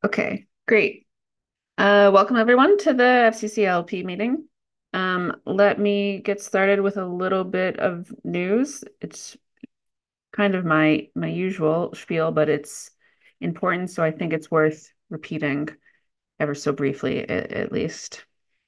Okay, great. Welcome everyone to the FCCLP meeting. Let me get started with a little bit of news. It's kind of my usual spiel, but it's important, so I think it's worth repeating ever so briefly, at least.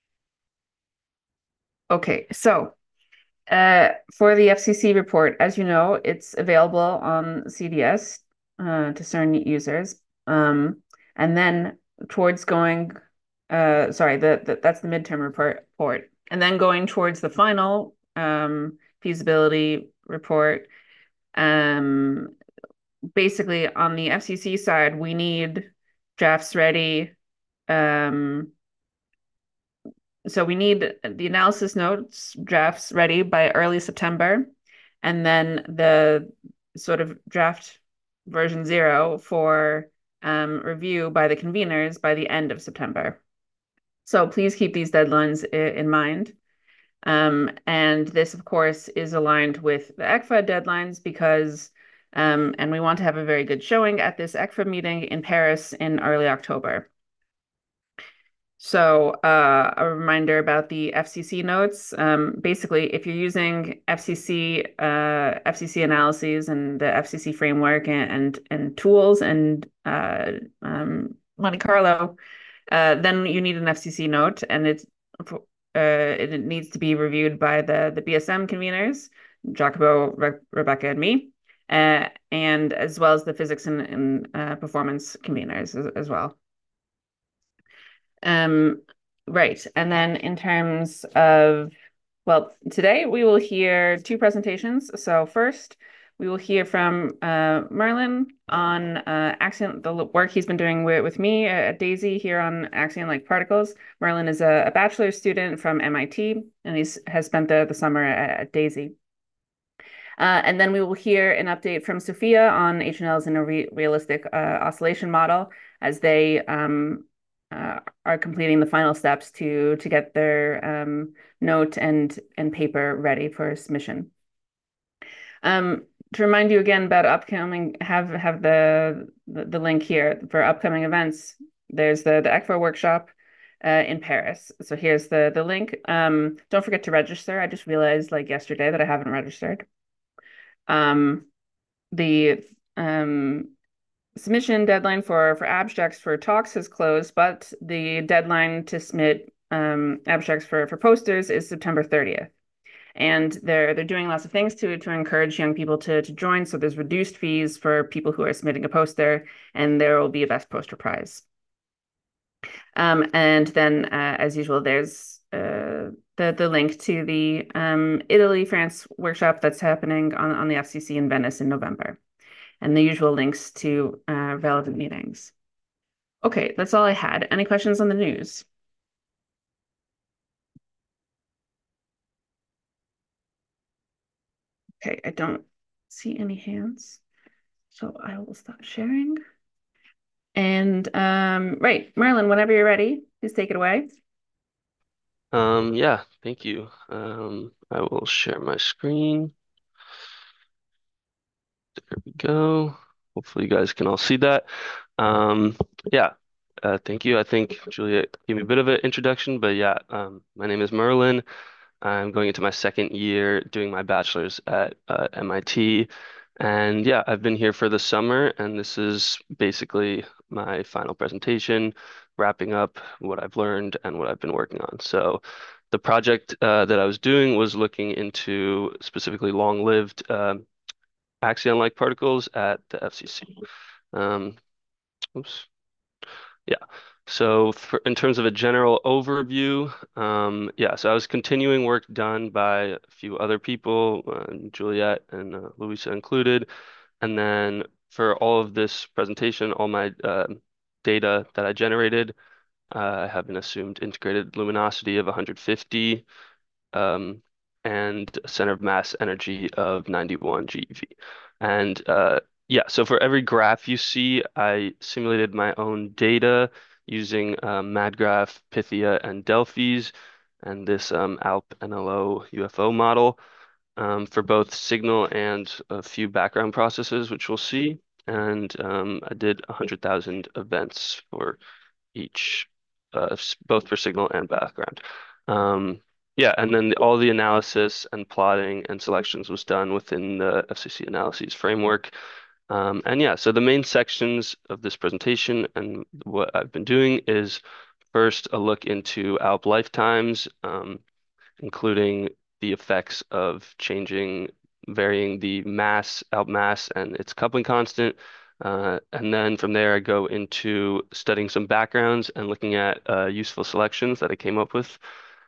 Okay, so for the FCC report, as you know, it's available on CDS to CERN users. And then towards going, sorry, that's the midterm report. And then going towards the final feasibility report, um, basically on the FCC side, we need drafts ready. Um, so we need the analysis notes drafts ready by early September, and then the sort of draft version 0 for review by the conveners by the end of September. So please keep these deadlines in mind. And this, of course, is aligned with the ECFA deadlines because, and we want to have a very good showing at this ECFA meeting in Paris in early October. So a reminder about the FCC notes. Basically, if you're using FCC analyses and the FCC framework and tools and Monte Carlo, then you need an FCC note, and it needs to be reviewed by the BSM conveners, Jacobo, Rebecca, and me, and as well as the physics and performance conveners as well. Um, right. And then in terms of, well, today we will hear two presentations. So first, we will hear from Merlin on Axion, the work he's been doing with me at Daisy here on Axion-like particles. Merlin is a bachelor's student from MIT, and has spent the summer at Daisy. And then we will hear an update from Sophia on HNLs in a realistic oscillation model as they are completing the final steps to get their note and paper ready for submission. To remind you again about upcoming, have the link here for upcoming events. There's the ECFO workshop in Paris. So here's the link. Don't forget to register. I just realized like yesterday that I haven't registered. Um, the submission deadline for abstracts for talks has closed, but the deadline to submit abstracts for posters is September 30th. And they're doing lots of things to encourage young people to join. So there's reduced fees for people who are submitting a poster, and there will be a best poster prize. And then, as usual, there's the link to the Italy-France workshop that's happening on the FCC in Venice in November, and the usual links to relevant meetings. Okay, that's all I had. Any questions on the news? Okay, I don't see any hands, so I will stop sharing. And right, Merlin, whenever you're ready, please take it away. Yeah, thank you. I will share my screen. There we go. Hopefully you guys can all see that. Um, yeah, thank you. I think Juliet gave me a bit of an introduction, but yeah, my name is Merlin. I'm going into my second year doing my bachelor's at MIT. And yeah, I've been here for the summer, and this is basically my final presentation, wrapping up what I've learned and what I've been working on. So the project that I was doing was looking into specifically long-lived axion-like particles at the FCC. Um, oops. Yeah. So in terms of a general overview, yeah, so I was continuing work done by a few other people, Juliet and Louisa included. And then for all of this presentation, all my data that I generated, I have an assumed integrated luminosity of 150 um, and a center of mass energy of 91 GeV. And yeah, so for every graph you see, I simulated my own data using MadGraph, Pythia, and Delphi's, and this ALP NLO UFO model for both signal and a few background processes, which we'll see. and I did 100,000 events for each, both for signal and background. Um, yeah, and then all the analysis and plotting and selections was done within the FCC analyses framework. And yeah, so the main sections of this presentation and what I've been doing is first a look into ALP lifetimes, including the effects of varying the mass, ALP mass, and its coupling constant. And then from there, I go into studying some backgrounds and looking at useful selections that I came up with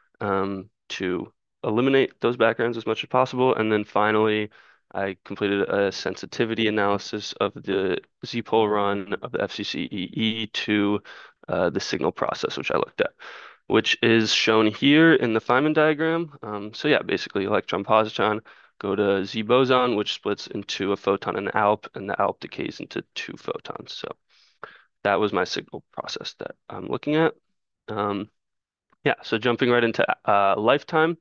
to eliminate those backgrounds as much as possible. And then finally, I completed a sensitivity analysis of the Z-pole run of the FCC-EE to the signal process, which I looked at, which is shown here in the Feynman diagram. So yeah, basically electron-positron go to Z boson, which splits into a photon and ALP, and the ALP decays into two photons. So that was my signal process that I'm looking at. Um, yeah, so jumping right into lifetime.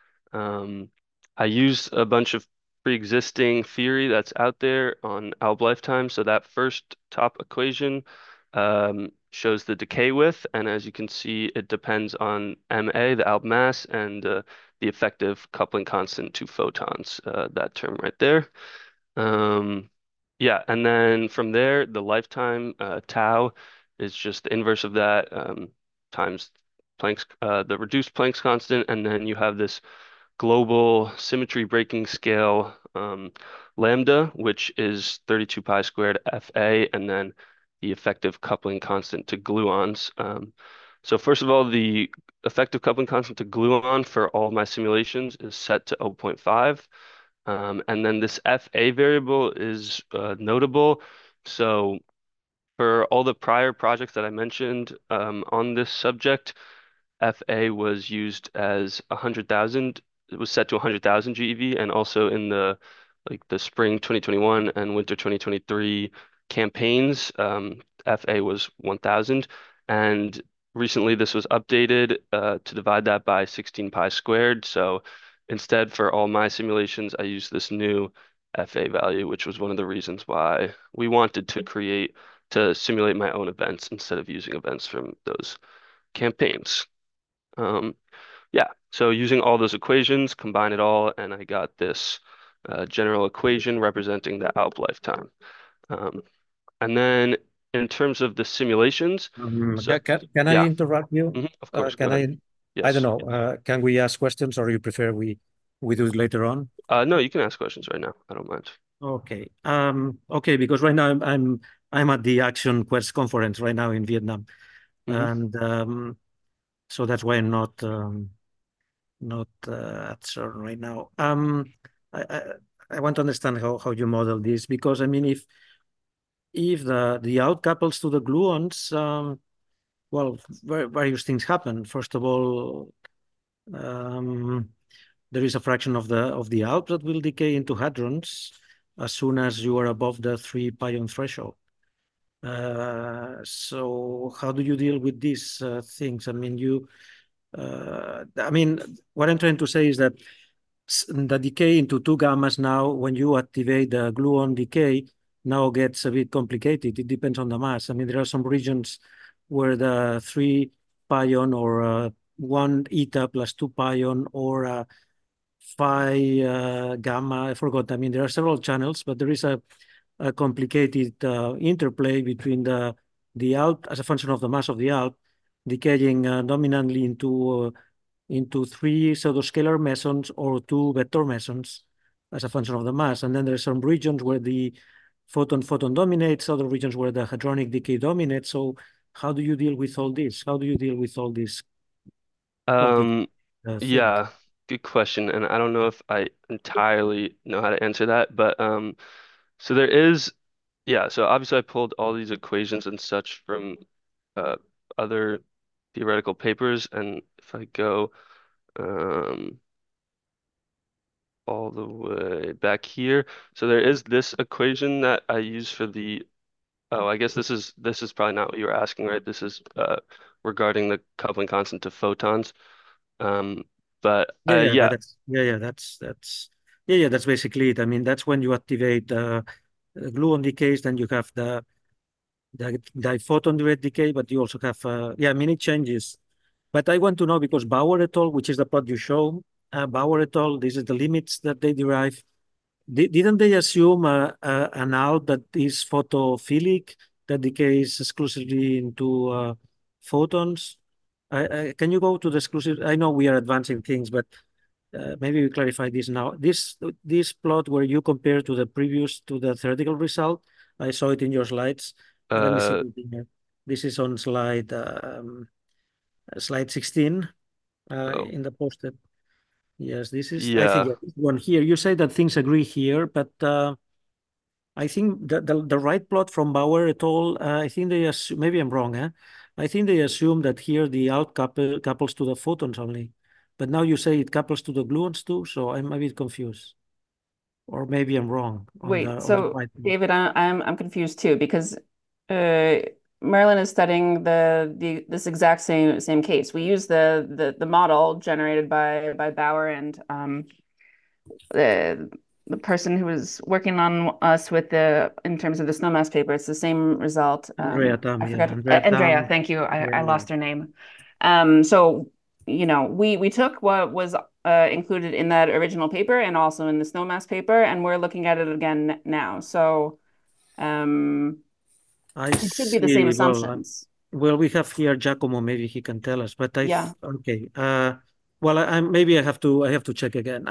Um, I used a bunch of pre-existing theory that's out there on ALP lifetime. So that first top equation shows the decay width, and as you can see, it depends on MA, the ALP mass, and the effective coupling constant to photons, that term right there. Um, yeah, and then from there, the lifetime tau is just the inverse of that times the reduced Planck's constant, and then you have this global symmetry breaking scale lambda, which is 32 pi squared Fa, and then the effective coupling constant to gluons. So first of all, the effective coupling constant to gluon for all my simulations is set to zero point 0.5. And then this Fa variable is notable. So for all the prior projects that I mentioned on this subject, FA was used as 100,000. It was set to 100,000 GeV, and also in the spring 2021 and winter 2023 campaigns, FA was 1,000. And recently, this was updated to divide that by 16 pi squared. So instead, for all my simulations, I used this new FA value, which was one of the reasons why we wanted to simulate my own events instead of using events from those campaigns. Um, yeah, so using all those equations, combine it all, and I got this general equation representing the ALP lifetime. Um, and then in terms of the simulations, so Can I yeah, interrupt you? of course, go Can ahead. I don't Yes. know, can we ask questions or you prefer we do it later on? No, you can ask questions right now. I don't mind. Okay. Okay, because right now I'm at the Action Quest conference right now in Vietnam. Hmm. And so that's why I'm not at CERN right now. I, I I want to understand how you model this because I mean if the out couples to the gluons, well, various things happen. First of all, um, there is a fraction of the out that will decay into hadrons as soon as you are above the 3 pion threshold. So how do you deal with these things? I mean, what I'm trying to say is that the decay into two gammas now, when you activate the gluon decay, now gets a bit complicated. It depends on the mass. I mean, there are some regions where the 3 pion or 1 eta plus 2 pion or phi gamma, I forgot. I mean, there are several channels, but there is a complicated interplay between the out as a function of the mass of the out, decaying dominantly into three pseudoscalar mesons or two vector mesons as a function of the mass. And then there are some regions where the photon dominates, other regions where the hadronic decay dominates. So how do you deal with all this? How do you deal with all these complicated Um, things? yeah, good question, and I don't know if I entirely know how to answer that, but so there is, yeah. So obviously, I pulled all these equations and such from uh, other theoretical papers, and if I go um, all the way back here, so there is this equation that I use for the. Oh, I guess this is probably not what you were asking, right? This is regarding the coupling constant to photons. Um, but yeah. That's basically it. I mean, that's when you activate gluon decays, then you have the diphoton direct decay, but you also have yeah, many changes. But I want to know because Bauer et al., which is the plot you show, Bauer et al., this is the limits that they derive. Didn't they assume an ALP that is photophilic, that decays exclusively into photons? Can you go to the exclusive? I know we are advancing things, but maybe we clarify this now. This plot where you compare to the previous, to the theoretical result, I saw it in your slides. Let me see Uh, it here. This is on slide 16 oh, in the poster. Yes, this is, I think, yeah. yeah, this one here. You say that things agree here, but I think the right plot from Bauer et al., I think they assume, maybe I'm wrong, eh? I think they assume that here the out couples to the photons only. But now you say it couples to the gluons too, so I'm a bit confused. Or maybe I'm wrong Wait, on the so right plot. David, I'm confused too because uh, Merlin is studying this exact same case. We use the model generated by Bauer and the the person who was working on us with the in terms of the snowmass paper. It's the same result. Andrea Tam, I yeah, forgot Andrea Andrea. Tam. Thank you. I Yeah. lost her name. So we took what was included in that original paper and also in the snowmass paper, and we're looking at it again now. So um, I it should be the same see. assumptions. Well, we have here Giacomo. Maybe he can tell us. But Yeah. okay. Well, maybe I have to check again.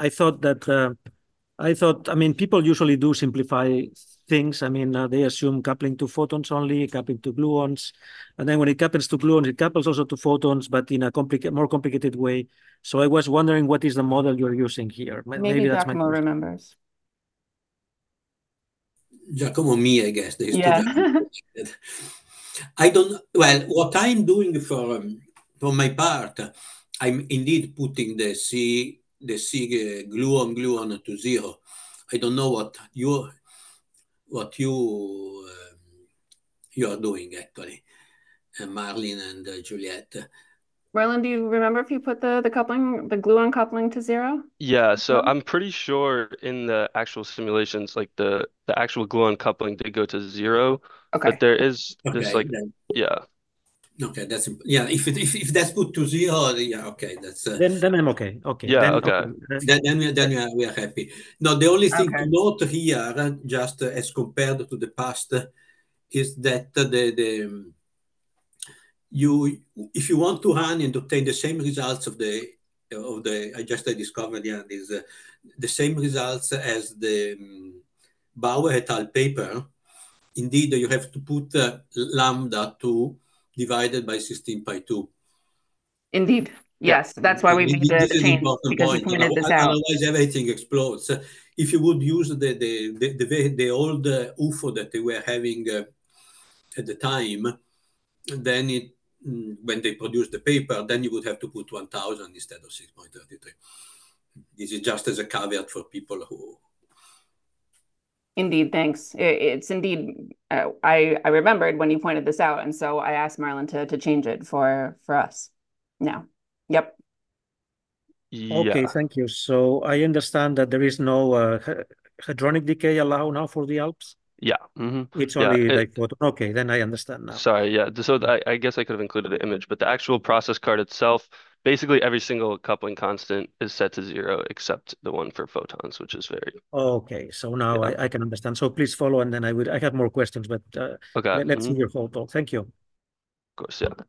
I mean, people usually do simplify things. I mean, they assume coupling to photons only, coupling to gluons, and then when it couples to gluons, it couples also to photons, but in a more complicated way. So I was wondering, what is the model you're using here? Maybe Maybe that's my Giacomo question. remembers. Giacomo me, I guess. There is two Yeah. Giacomo. I don't. Well, what I'm doing for my part, I'm indeed putting the C gluon to zero. I don't know what you are doing actually, Marlin and Juliette. Merlin, do you remember if you put the coupling, the gluon coupling to zero? Yeah, so I'm pretty sure in the actual simulations, like the actual gluon coupling did go to zero, but Okay. there is this Okay, like then. yeah, Okay, yeah. If that's put to zero, yeah. Okay, that's Then I'm okay. Okay, yeah, then okay. okay. then we are happy. Now, the only thing to Okay. note here, just as compared to the past, is that you if you want to run and obtain the same results of the I just discovered, yeah, is the same results as the Bauer et al. Paper. Indeed, you have to put lambda 2 divided by 16 pi 2. Indeed. Yeah. Yes. That's why we made This the is an change important because you point. pointed this out. Otherwise, everything explodes. If you would use the old UFO that they were having at the time, then when they produced the paper, then you would have to put 1,000 instead of 6.33. This is just as a caveat for people who. Indeed. Thanks. It's indeed. I remembered when you pointed this out, and so I asked Marlon to change it for us. Now. Yep. Okay, Yeah. thank you. So I understand that there is no hadronic decay allowed now for the Alps. Yeah. It's Yeah. only diphoton. Okay, then I understand now. Sorry, yeah. So I guess I could have included the image, but the actual process card itself, basically every single coupling constant is set to zero except the one for photons, which is very, Okay, so now yeah. I can understand. So please follow, and then I have more questions, but Okay. let's see your whole talk. Thank you. Of course, yeah.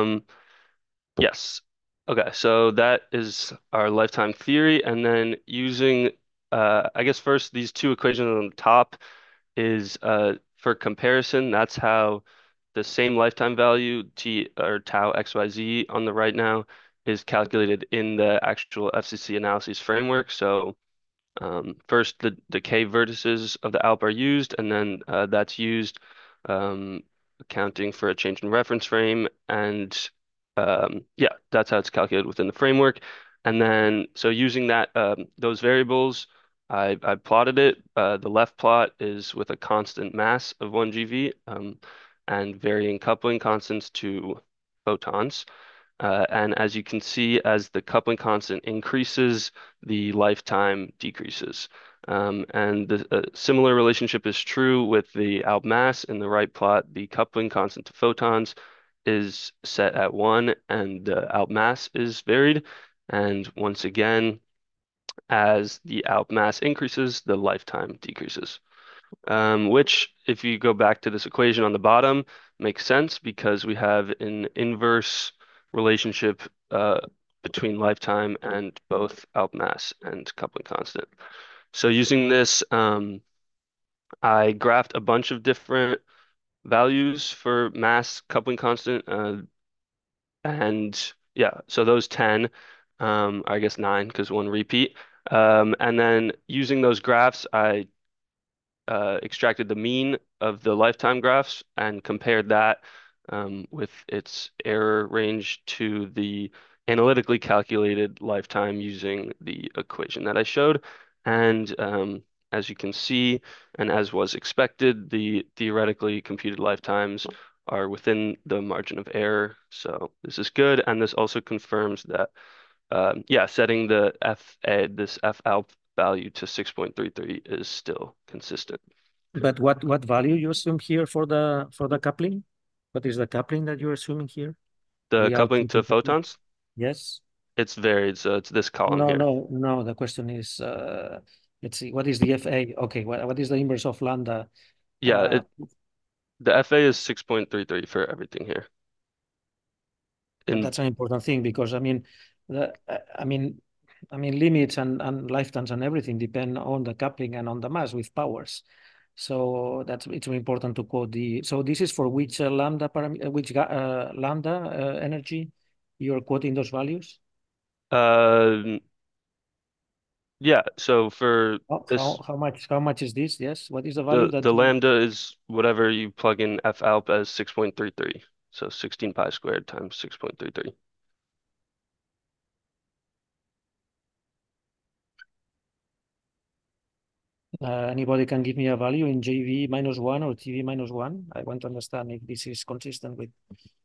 Yes. Okay, so that is our lifetime theory, and then using, I guess first these two equations on the top is for comparison. That's how the same lifetime value t or tau xyz on the right now is calculated in the actual FCC analyses framework. So first, the k vertices of the ALP are used, and then that's used um, accounting for a change in reference frame. And yeah, that's how it's calculated within the framework. And then, so using those variables, I plotted it. The left plot is with a constant mass of 1 GeV and varying coupling constants to photons. And as you can see, as the coupling constant increases, the lifetime decreases. And the similar relationship is true with the Alb mass. In the right plot, the coupling constant to photons is set at 1 and the Alb mass is varied. And once again, as the Alb mass increases, the lifetime decreases. Which, if you go back to this equation on the bottom, makes sense because we have an inverse relationship between lifetime and both Alb mass and coupling constant. So using this, I graphed a bunch of different values for mass, coupling constant, and yeah, so those 10, I guess 9 because one repeat. And then using those graphs, I extracted the mean of the lifetime graphs and compared that with its error range to the analytically calculated lifetime using the equation that I showed. And as you can see, and as was expected, the theoretically computed lifetimes are within the margin of error. So this is good. And this also confirms that, yeah, setting the this F-alp value to 6.33 is still consistent. But what value you assume here for the coupling? What is the coupling that you're assuming here? The The coupling to alpha. photons, Yes. it's varied, so it's this column No, here. no. The question is, let's see, what is the FA? Okay, what is the inverse of lambda? Yeah, the FA is 6.33 for everything here. But that's an important thing because limits and lifetimes and everything depend on the coupling and on the mass with powers. So it's important to quote the. So this is for which lambda energy you're quoting those values. Yeah, so for this, How much is this? Yes, what is the value that the lambda is whatever you plug in F-alp as 6.33. So 16 pi squared times 6.33. Anybody can give me a value in JV -1 or TV -1? I want to understand if this is consistent with.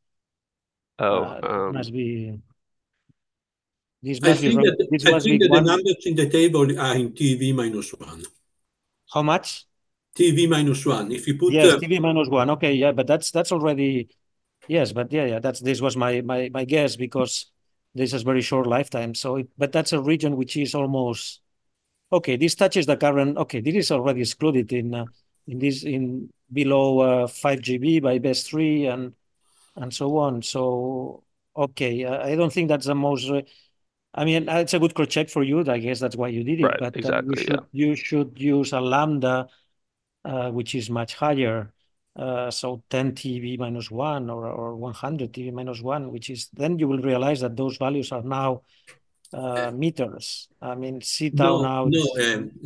Must be. This must be right. This I must think be that the one. numbers in the table are in TV -1. How much? TV -1. If you put Yes, TV -1. Okay, yeah, but that's already. Yes, but yeah. This was my guess because this is very short lifetime. So, but that's a region which is almost. Okay, this touches the current. Okay, this is already excluded in below 5 GB by best 3 and so on. So okay, I don't think that's the most. I mean, it's a good cross check for you. I guess that's why you did it. Right, But exactly, you should use a lambda, which is much higher. So 10 TV -1 or 100 TV -1, which is then you will realize that those values are now meters. I mean, C tau now no, is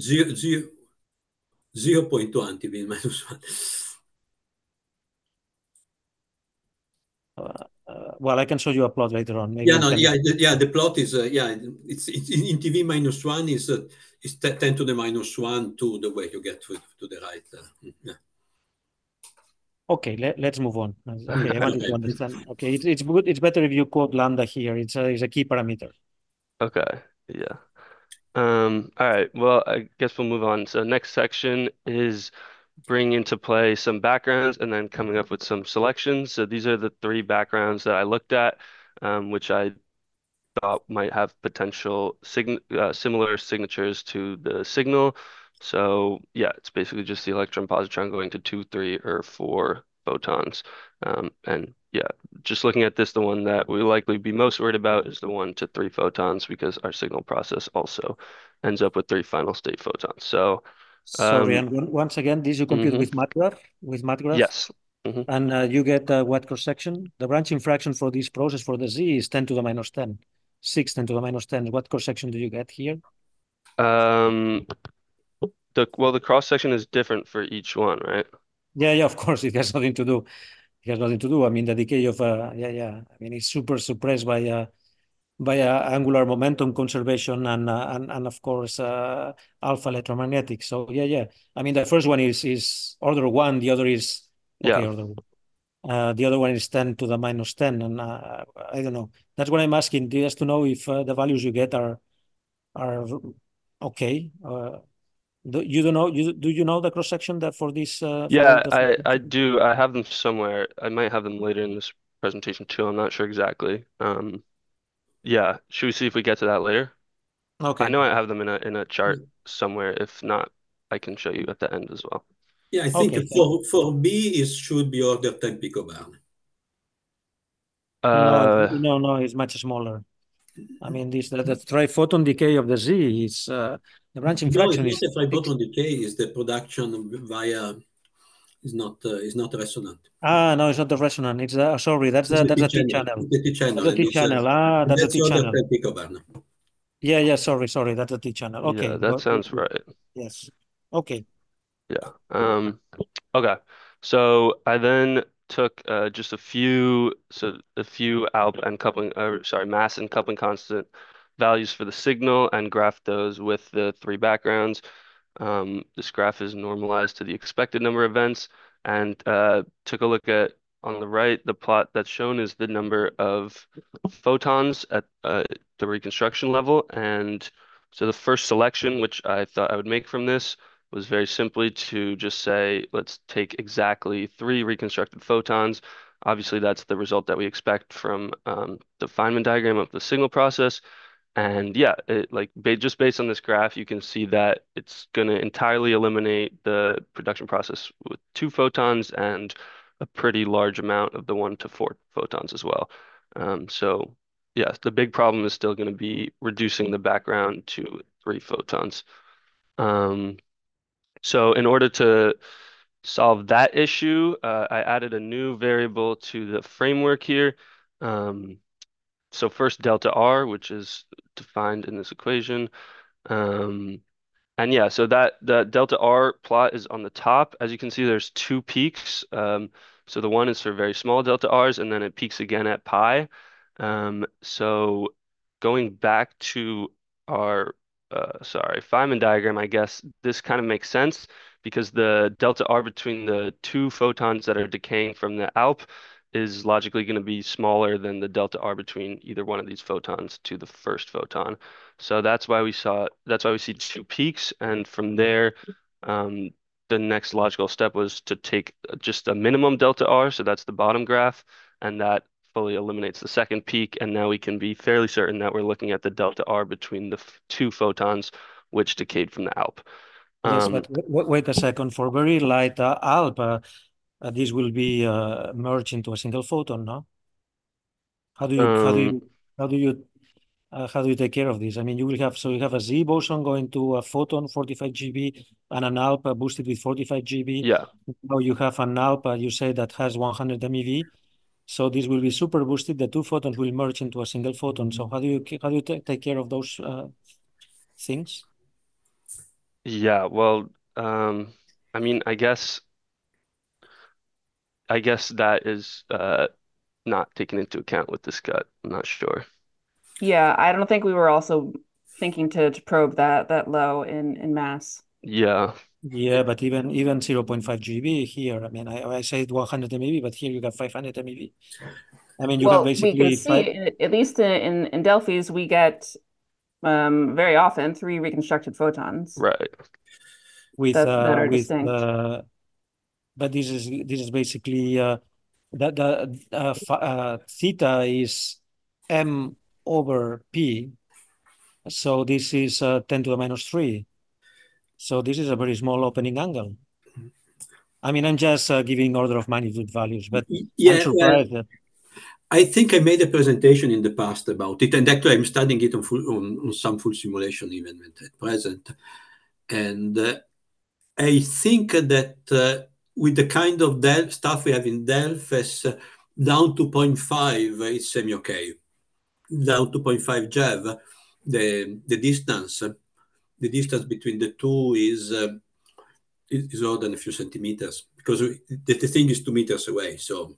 0.1 TV -1. Well, I can show you a plot later on. Maybe Yeah, we no, can. yeah. The plot is it's in TV -1 is 10 to the -1 to the way you get to the right. Yeah. Okay, let's move on. Okay, I wanted to understand. Okay, it's good. It's better if you quote lambda here. It's a key parameter. Okay, yeah. All right, well, I guess we'll move on. So next section is bringing into play some backgrounds and then coming up with some selections. So these are the 3 backgrounds that I looked at, which I thought might have potential similar signatures to the signal. So yeah, it's basically just the electron positron going to 2, 3, or 4 photons. And yeah, just looking at this, the one that we likely be most worried about is the 1 to 3 photons because our signal process also ends up with 3 final state photons. So Sorry, and once again, this you compute with MATLAB, yes. And you get what cross section? The branching fraction for this process for the Z is 10 to the -10, 6 10 to the -10. What cross section do you get here? The cross section is different for each one, right? Yeah, of course, it has nothing to do. It has nothing to do. I mean, the decay of I mean, it's super suppressed by angular momentum conservation and of course alpha electromagnetic. So yeah. I mean, the first one is order 1. The other is okay, Yeah. order 1. The other one is 10 to the -10, and I don't know. That's what I'm asking, just to know if the values you get are okay. You don't know, do you know the cross section that for this Yeah, for I do. I have them somewhere. I might have them later in this presentation too. I'm not sure exactly. Yeah, should we see if we get to that later? I Okay. know I have them in a chart somewhere. If not, I can show you at the end as well. Yeah, I think Okay. for B it should be order 10 picobarn. No, it's much smaller. I mean, the triphoton decay of the Z is the branching No, it's fraction not is a triphoton decay. It's the production via is not resonant. no, it's not the resonant. It's sorry, It's the that's T the T channel. channel. It's the T channel, That's the and T channel. That's the that's T order channel. 10 picobarn. Yeah, sorry, that's the T channel. Yeah, Okay, that sounds right. yes. Okay. Yeah. Okay. So I then took just a few alp and coupling, sorry, mass and coupling constant values for the signal and graphed those with the three backgrounds. This graph is normalized to the expected number of events, and took a look at on the right, the plot that's shown is the number of photons at the reconstruction level. And so the first selection, which I thought I would make from this, was very simply to just say, let's take exactly three reconstructed photons. Obviously, that's the result that we expect from the Feynman diagram of the signal process. And yeah, just based on this graph, you can see that it's going to entirely eliminate the production process with two photons and a pretty large amount of the 1 to 4 photons as well. So yeah, the big problem is still going to be reducing the background to 3 photons. So in order to solve that issue, I added a new variable to the framework here. Um, so first delta R, which is defined in this equation. Um, and yeah, so that the delta R plot is on the top. As you can see, there's two peaks. So the one is for very small delta R's, and then it peaks again at pi. So going back to our Feynman diagram, I guess this kind of makes sense because the delta R between the two photons that are decaying from the ALP is logically going to be smaller than the delta R between either one of these photons to the first photon. So that's why we see two peaks, and from there, the next logical step was to take just a minimum delta R, so that's the bottom graph, and that fully eliminates the second peak, and now we can be fairly certain that we're looking at the delta R between the two photons which decayed from the ALP. Yes, but wait a second. For very light ALP, this will be merged into a single photon, no? How do you how do um, you how do you how do you take care of this? I mean, you have a Z boson going to a photon 45 GeV and an ALP boosted with 45 GeV. yeah, Now you have an ALP you say that has 100 MeV. So this will be super boosted. The two photons will merge into a single photon. So how do you take care of those things? yeah. Well, I mean, I guess that is not taken into account with this cut. I'm not sure. Yeah, I don't think we were also thinking to probe that low in mass. Yeah, Yeah, but even 0.5 GeV here. I mean, I said 100 MeV, but here you got 500 MeV. I mean, you have Well, we can basically five see, at least in Delphi's, we get very often three reconstructed photons right. that are with distinct. but this is basically theta is m over p, so this is 10 to the minus 3. So this is a very small opening angle. I mean, I'm just giving order of magnitude values, but I'm Yeah, well, surprised that I think I made a presentation in the past about it, and actually I'm studying it on some full simulation even at present. And I think that with the kind of stuff we have in Delphis, down to zero point 0.5 is semi-okay. Down to 0.5 JeV, the distance between the two is more than a few centimeters because the thing is 2 meters away. So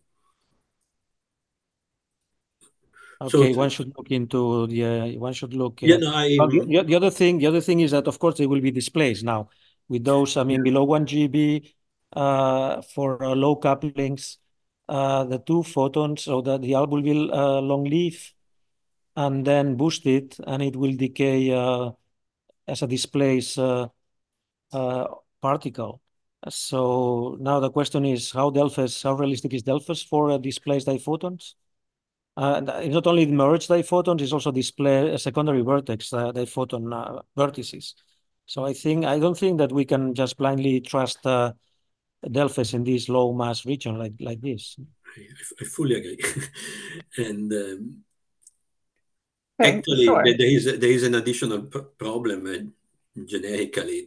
okay, one should look into one should look. yeah, no, Well, the other thing is that of course they will be displaced now with those. I mean, below 1 GeV for low couplings, the two photons, so that the ALP will be long lived and then boosted, and it will decay as a displace particle. So now the question is how realistic is Delphus for displaced diphotons? It's not only merged diphotons, it's also display secondary vertex diphoton vertices. So I don't think that we can just blindly trust Delphus in this low mass region like this. I fully agree. And Okay, actually, sure. there is an additional problem generically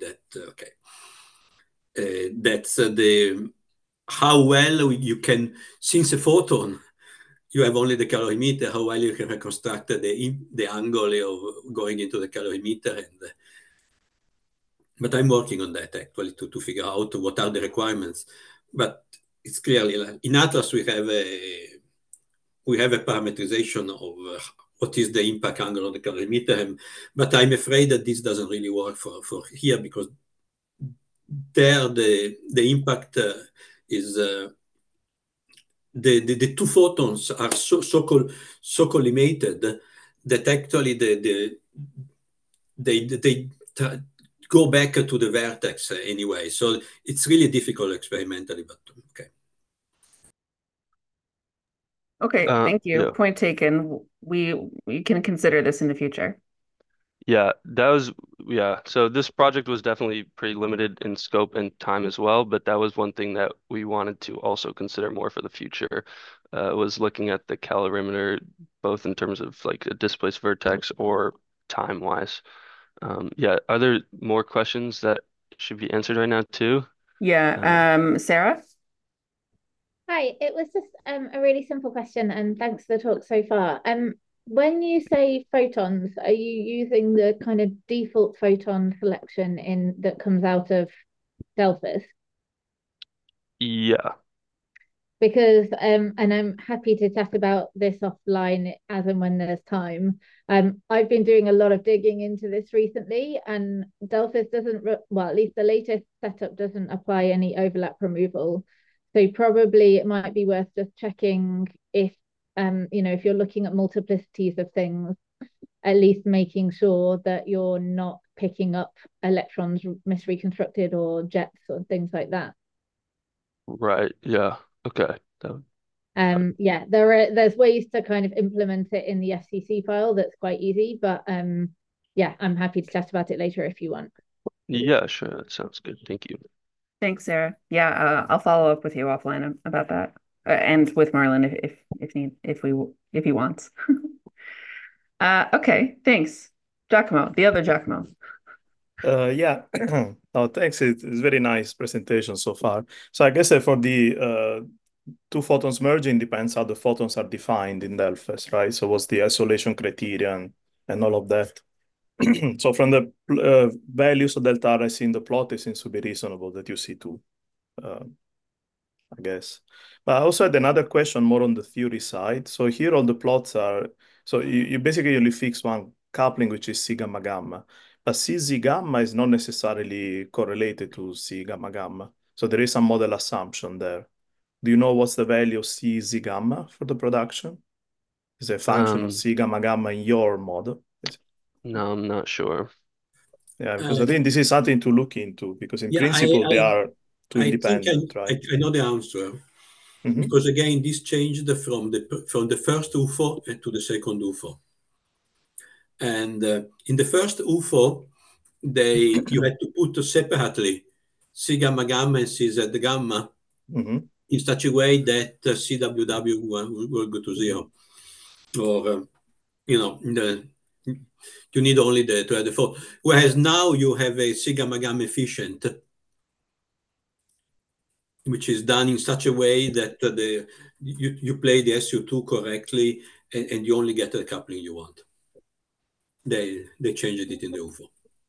that's how well you can, since a photon, you have only the calorimeter, how well you can reconstruct the angle of going into the calorimeter. But I'm working on that actually to figure out what are the requirements. But it's clearly in Atlas we have a parameterization of what is the impact angle on the calorimeter, but I'm afraid that this doesn't really work for here, because there the impact is the two photons are so collimated that actually they go back to the vertex anyway. So it's really difficult experimentally, but okay. Okay, thank you. Yeah. Point taken. We can consider this in the future. Yeah, so this project was definitely pretty limited in scope and time as well, but that was one thing that we wanted to also consider more for the future, was looking at the calorimeter, both in terms of like a displaced vertex or time-wise. Yeah, are there more questions that should be answered right now too? Yeah, Sarah? Hi, it was just a really simple question, and thanks for the talk so far. When you say photons, are you using the kind of default photon selection that comes out of Delphus? Yeah. Because and I'm happy to chat about this offline as and when there's time. I've been doing a lot of digging into this recently, and Delphus doesn't, well, at least the latest setup doesn't apply any overlap removal. So probably it might be worth just checking if, if you're looking at multiplicities of things, at least making sure that you're not picking up electrons misreconstructed or jets or things like that. Right. Yeah. Okay. There's ways to kind of implement it in the FCC file that's quite easy, but yeah, I'm happy to chat about it later if you want. Yeah, sure. That sounds good. Thank you. Thanks, Sarah. Yeah, I'll follow up with you offline about that, and with Merlin if he wants. Okay, thanks, Giacomo. The other Giacomo. Yeah. No, thanks. It's very nice presentation so far. So I guess for the two photons merging depends how the photons are defined in Delphus, right? So what's the isolation criterion and all of that. So from the values of delta R I see in the plot, it seems to be reasonable that you see two, I guess. But I also had another question more on the theory side. So here all the plots are, so you basically only fix one coupling, which is C gamma gamma. But C Z gamma is not necessarily correlated to C gamma gamma. So there is some model assumption there. Do you know what's the value of C Z gamma for the production? Is a function of C gamma gamma in your model? No, I'm not sure. Yeah, because I think this is something to look into, because in principle they are two independent, right? I know the answer. Because again, this changed from the first UFO to the second UFO. And in the first UFO, you had to put separately C gamma gamma and CZ gamma in such a way that CWW will go to zero. Or, you need only to add the four. Whereas now you have a C gamma gamma efficient, which is done in such a way that you play the SU2 correctly, and you only get the coupling you want. They changed it in the UFO.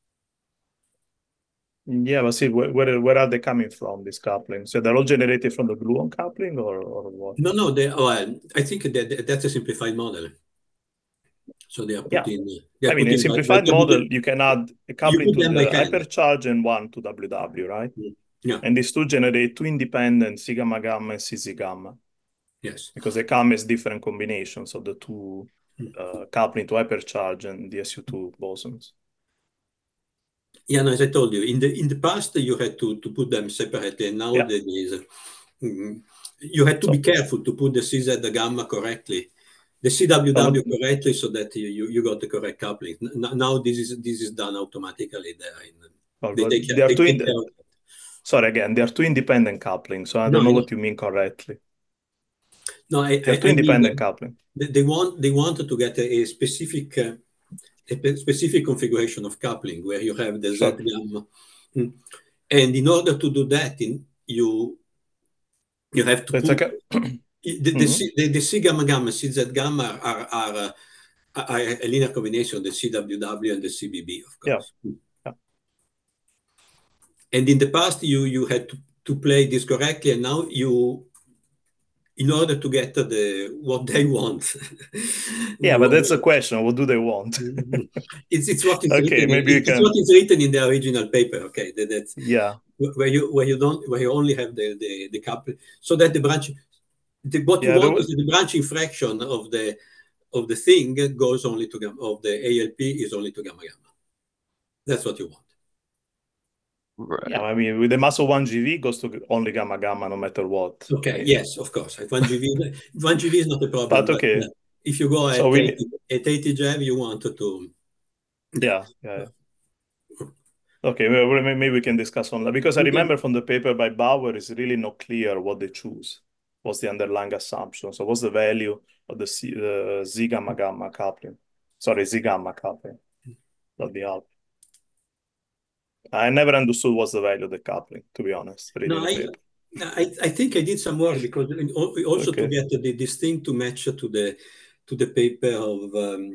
Yeah, but see, where are they coming from, these couplings? So they're all generated from the gluon coupling, or what? No, I think that's a simplified model. So they are putting. I mean, in a simplified model, you can add a coupling to the hypercharge and one to WW, right? Yeah. And these two generate two independent C gamma gamma and CZ gamma. Yes. Because they come as different combinations of the two coupling to hypercharge and the SU2 bosons. Yeah, no, as I told you, in the past you had to put them separately, and nowadays you had to be careful to put the CZ gamma correctly, the CWW correctly, so that you got the correct coupling. Now this is done automatically there. They take care of that. Sorry, again, they are two independent couplings, so I don't know what you mean correctly. No, They're two independent coupling. They wanted to get a specific configuration of coupling where you have the Z gamma. And in order to do that, you have to put the C gamma gamma, CZ gamma are a linear combination of the CWW and the CBB, of course. Yeah. And in the past, you had to play this correctly, and now in order to get what they want. Yeah, but that's the question. What do they want? It's what is written in the original paper. Okay, that's where you only have the couple, so that the branch. What you want is the branching fraction of the thing goes only to gamma, of the ALP is only to gamma gamma. That's what you want. Right. Yeah, I mean, with the mass of 1 GeV goes to only gamma gamma no matter what. Okay, yes, of course. 1 GeV is not a problem. But okay. But if you go at 80 GeV, you want to. Yeah. Okay, well, maybe we can discuss on that, because I remember from the paper by Bauer, it's really not clear what they choose. What's the underlying assumption? So what's the value of the Z gamma gamma coupling? Sorry, Z gamma coupling, not the alpha. I never understood what's the value of the coupling, to be honest. I think I did some work, because also to get this thing to match to the paper of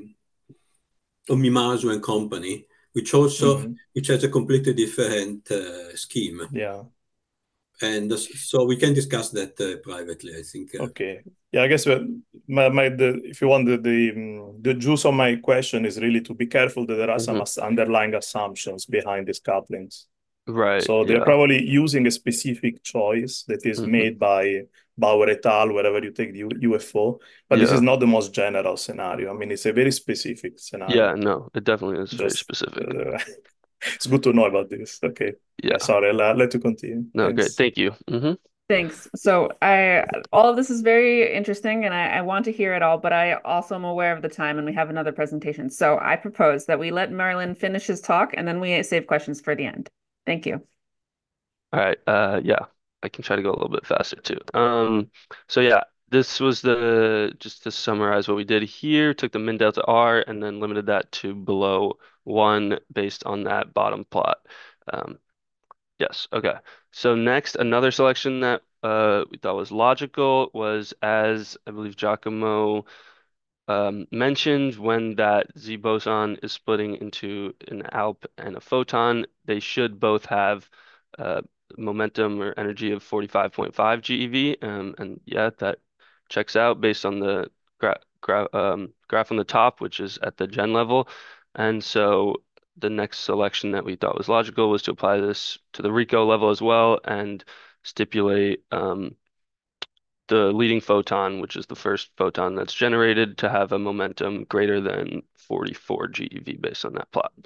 Mimazu and company, which has a completely different scheme. Yeah. And so we can discuss that privately, I think. Okay. Yeah, I guess if you want the juice of my question is really to be careful that there are some underlying assumptions behind these couplings. Right. So they're probably using a specific choice that is made by Bauer et al., wherever you take the UFO. But this is not the most general scenario. I mean, it's a very specific scenario. Yeah, no, it definitely is very specific. It's good to know about this. Okay. Yeah, sorry, I'll let you continue. No, great. Thank you. Thanks. So all of this is very interesting, and I want to hear it all, but I also am aware of the time, and we have another presentation. So I propose that we let Merlin finish his talk, and then we save questions for the end. Thank you. All right. Yeah, I can try to go a little bit faster too. So yeah, this was just to summarize what we did here, took the min delta R and then limited that to below 1 based on that bottom plot. Yes, okay. So next, another selection that we thought was logical was, as I believe Giacomo mentioned, when that Z boson is splitting into an ALP and a photon, they should both have momentum or energy of 45.5 GeV. And yeah, that checks out based on the graph on the top, which is at the gen level. And so the next selection that we thought was logical was to apply this to the RICO level as well and stipulate the leading photon, which is the first photon that's generated, to have a momentum greater than 44 GeV based on that plot.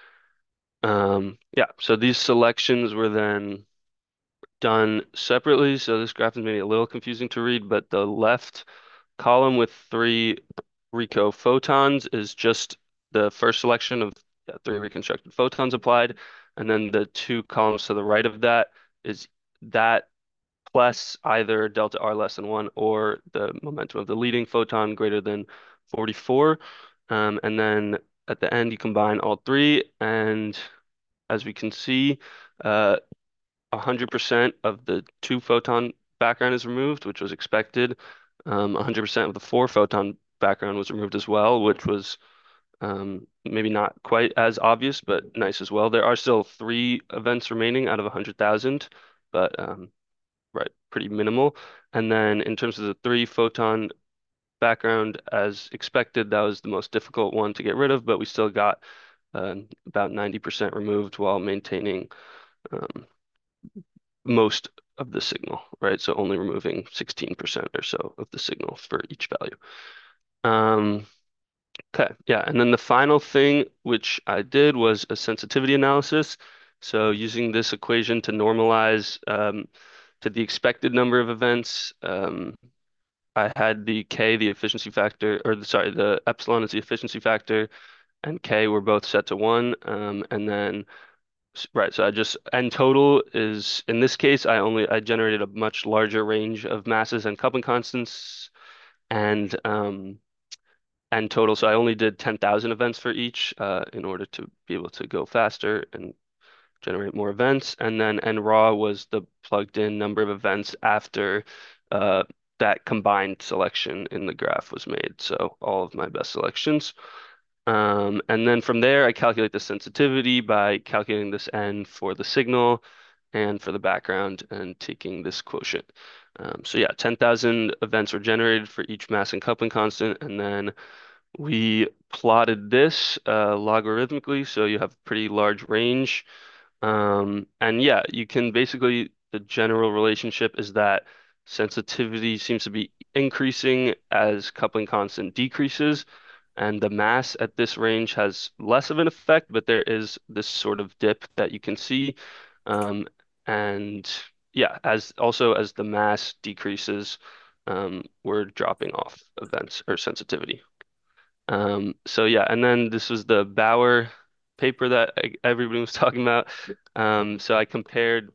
Yeah, so these selections were then done separately. So this graph is maybe a little confusing to read, but the left column with 3 RICO photons is just the first selection of 3 reconstructed photons applied. And then the 2 columns to the right of that is that plus either delta R less than 1 or the momentum of the leading photon greater than 44. And then at the end, you combine all 3. And as we can see, 100% of the 2 photon background is removed, which was expected. 100% of the 4 photon background was removed as well, which was maybe not quite as obvious, but nice as well. There are still 3 events remaining out of 100,000, but right, pretty minimal. And then in terms of the 3 photon background, as expected, that was the most difficult one to get rid of, but we still got about 90% removed while maintaining most of the signal, right? So only removing 16% or so of the signal for each value. Okay, yeah, and then the final thing which I did was a sensitivity analysis. So using this equation to normalize to the expected number of events, I had the K, the efficiency factor, or sorry, the epsilon is the efficiency factor, and K were both set to 1. And then, right, so and total is, in this case, I generated a much larger range of masses and coupling constants and total. So I only did 10,000 events for each in order to be able to go faster and generate more events. And then N raw was the plugged in number of events after uh, that combined selection in the graph was made. So all of my best selections. And then from there, I calculate the sensitivity by calculating this N for the signal and for the background and taking this quotient. So yeah, 10,000 events were generated for each mass and coupling constant. And then we plotted this logarithmically, so you have a pretty large range. And yeah, you can basically, the general relationship is that sensitivity seems to be increasing as coupling constant decreases, and the mass at this range has less of an effect, but there is this sort of dip that you can see. And yeah, as the mass decreases, we're dropping off events or sensitivity. So yeah, and then this was the Bauer paper that everybody was talking about. So I compared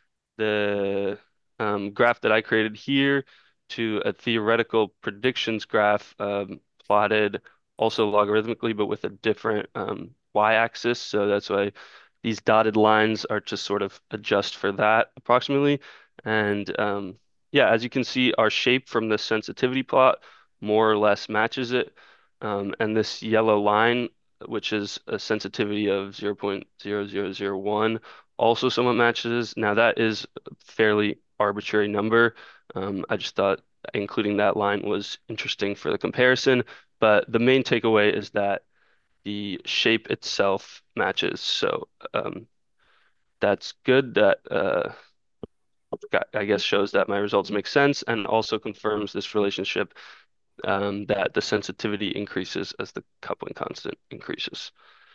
the graph that I created here to a theoretical predictions graph plotted also logarithmically, but with a different y-axis. So that's why these dotted lines are to sort of adjust for that approximately. And yeah, as you can see, our shape from the sensitivity plot more or less matches it. And this yellow line, which is a sensitivity of 0.0001, also somewhat matches. Now that is a fairly arbitrary number. I just thought including that line was interesting for the comparison. But the main takeaway is that the shape itself matches. So that's good. That I guess shows that my results make sense and also confirms this relationship that the sensitivity increases as the coupling constant increases.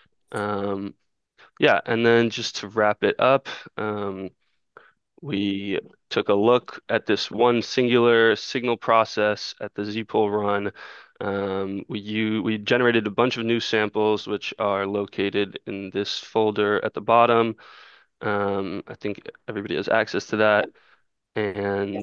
Yeah, and then just to wrap it up, we took a look at this one singular signal process at the Z-pole run. We generated a bunch of new samples, which are located in this folder at the bottom. I think everybody has access to that. And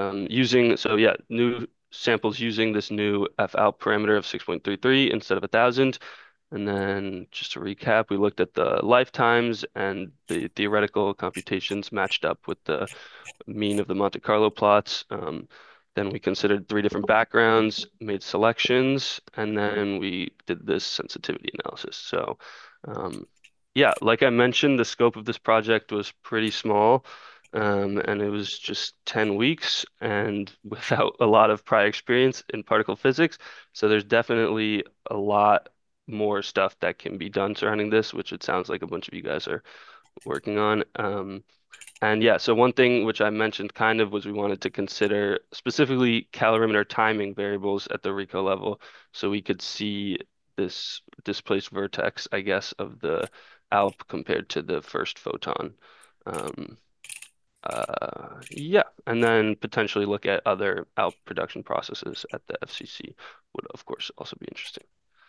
new samples using this new F-out parameter of 6.33 instead of 1,000. And then just to recap, we looked at the lifetimes and the theoretical computations matched up with the mean of the Monte Carlo plots. Then we considered 3 different backgrounds, made selections, and then we did this sensitivity analysis. So yeah, like I mentioned, the scope of this project was pretty small. And it was just 10 weeks and without a lot of prior experience in particle physics. So there's definitely a lot more stuff that can be done surrounding this, which it sounds like a bunch of you guys are working on. And yeah, so one thing which I mentioned kind of was we wanted to consider specifically calorimeter timing variables at the RICO level so we could see this displaced vertex, I guess, of the ALP compared to the first photon. Yeah, and then potentially look at other ALP production processes at the FCC would of course also be interesting.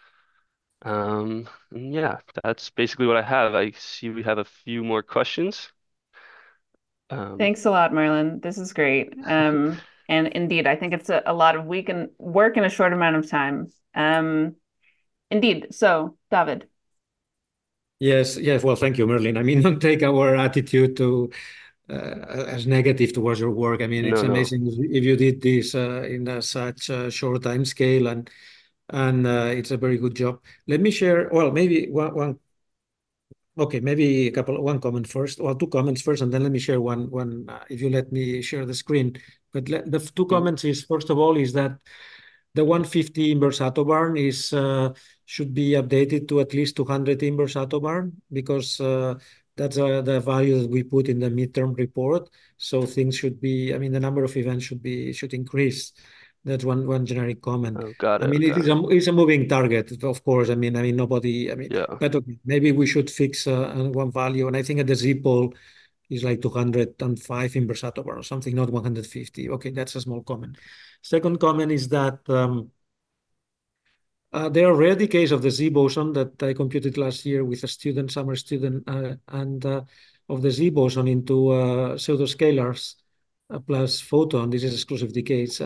Yeah, that's basically what I have. I see we have a few more questions. Thanks a lot, Merlin. This is great. And indeed, I think it's a lot of work in a short amount of time. Indeed. So, David. Yes. Well, thank you, Merlin. I mean, don't take our attitude to as negative towards your work. I mean, it's amazing if you did this in such a short time scale, and it's a very good job. Let me share. Well, maybe one. Okay, maybe one comment first, or 2 comments first, and then let me share one. If you let me share the screen. But the 2 comments is, first of all, is that the 150 inverse autobarn should be updated to at least 200 inverse autobarn because that's the value that we put in the midterm report. So things should be, I mean, the number of events should increase. That's one generic comment. Oh, got I it. mean, Okay. it's a moving target, of course. I mean, nobody. I mean, Yeah. but okay, maybe we should fix one value. And I think at the Z pole is like 205 in Versatile or something, not 150. Okay, that's a small comment. Second comment is that there are rare decays of the Z boson that I computed last year with a student, summer student, and of the Z boson into pseudoscalars plus photon. This is exclusive decays,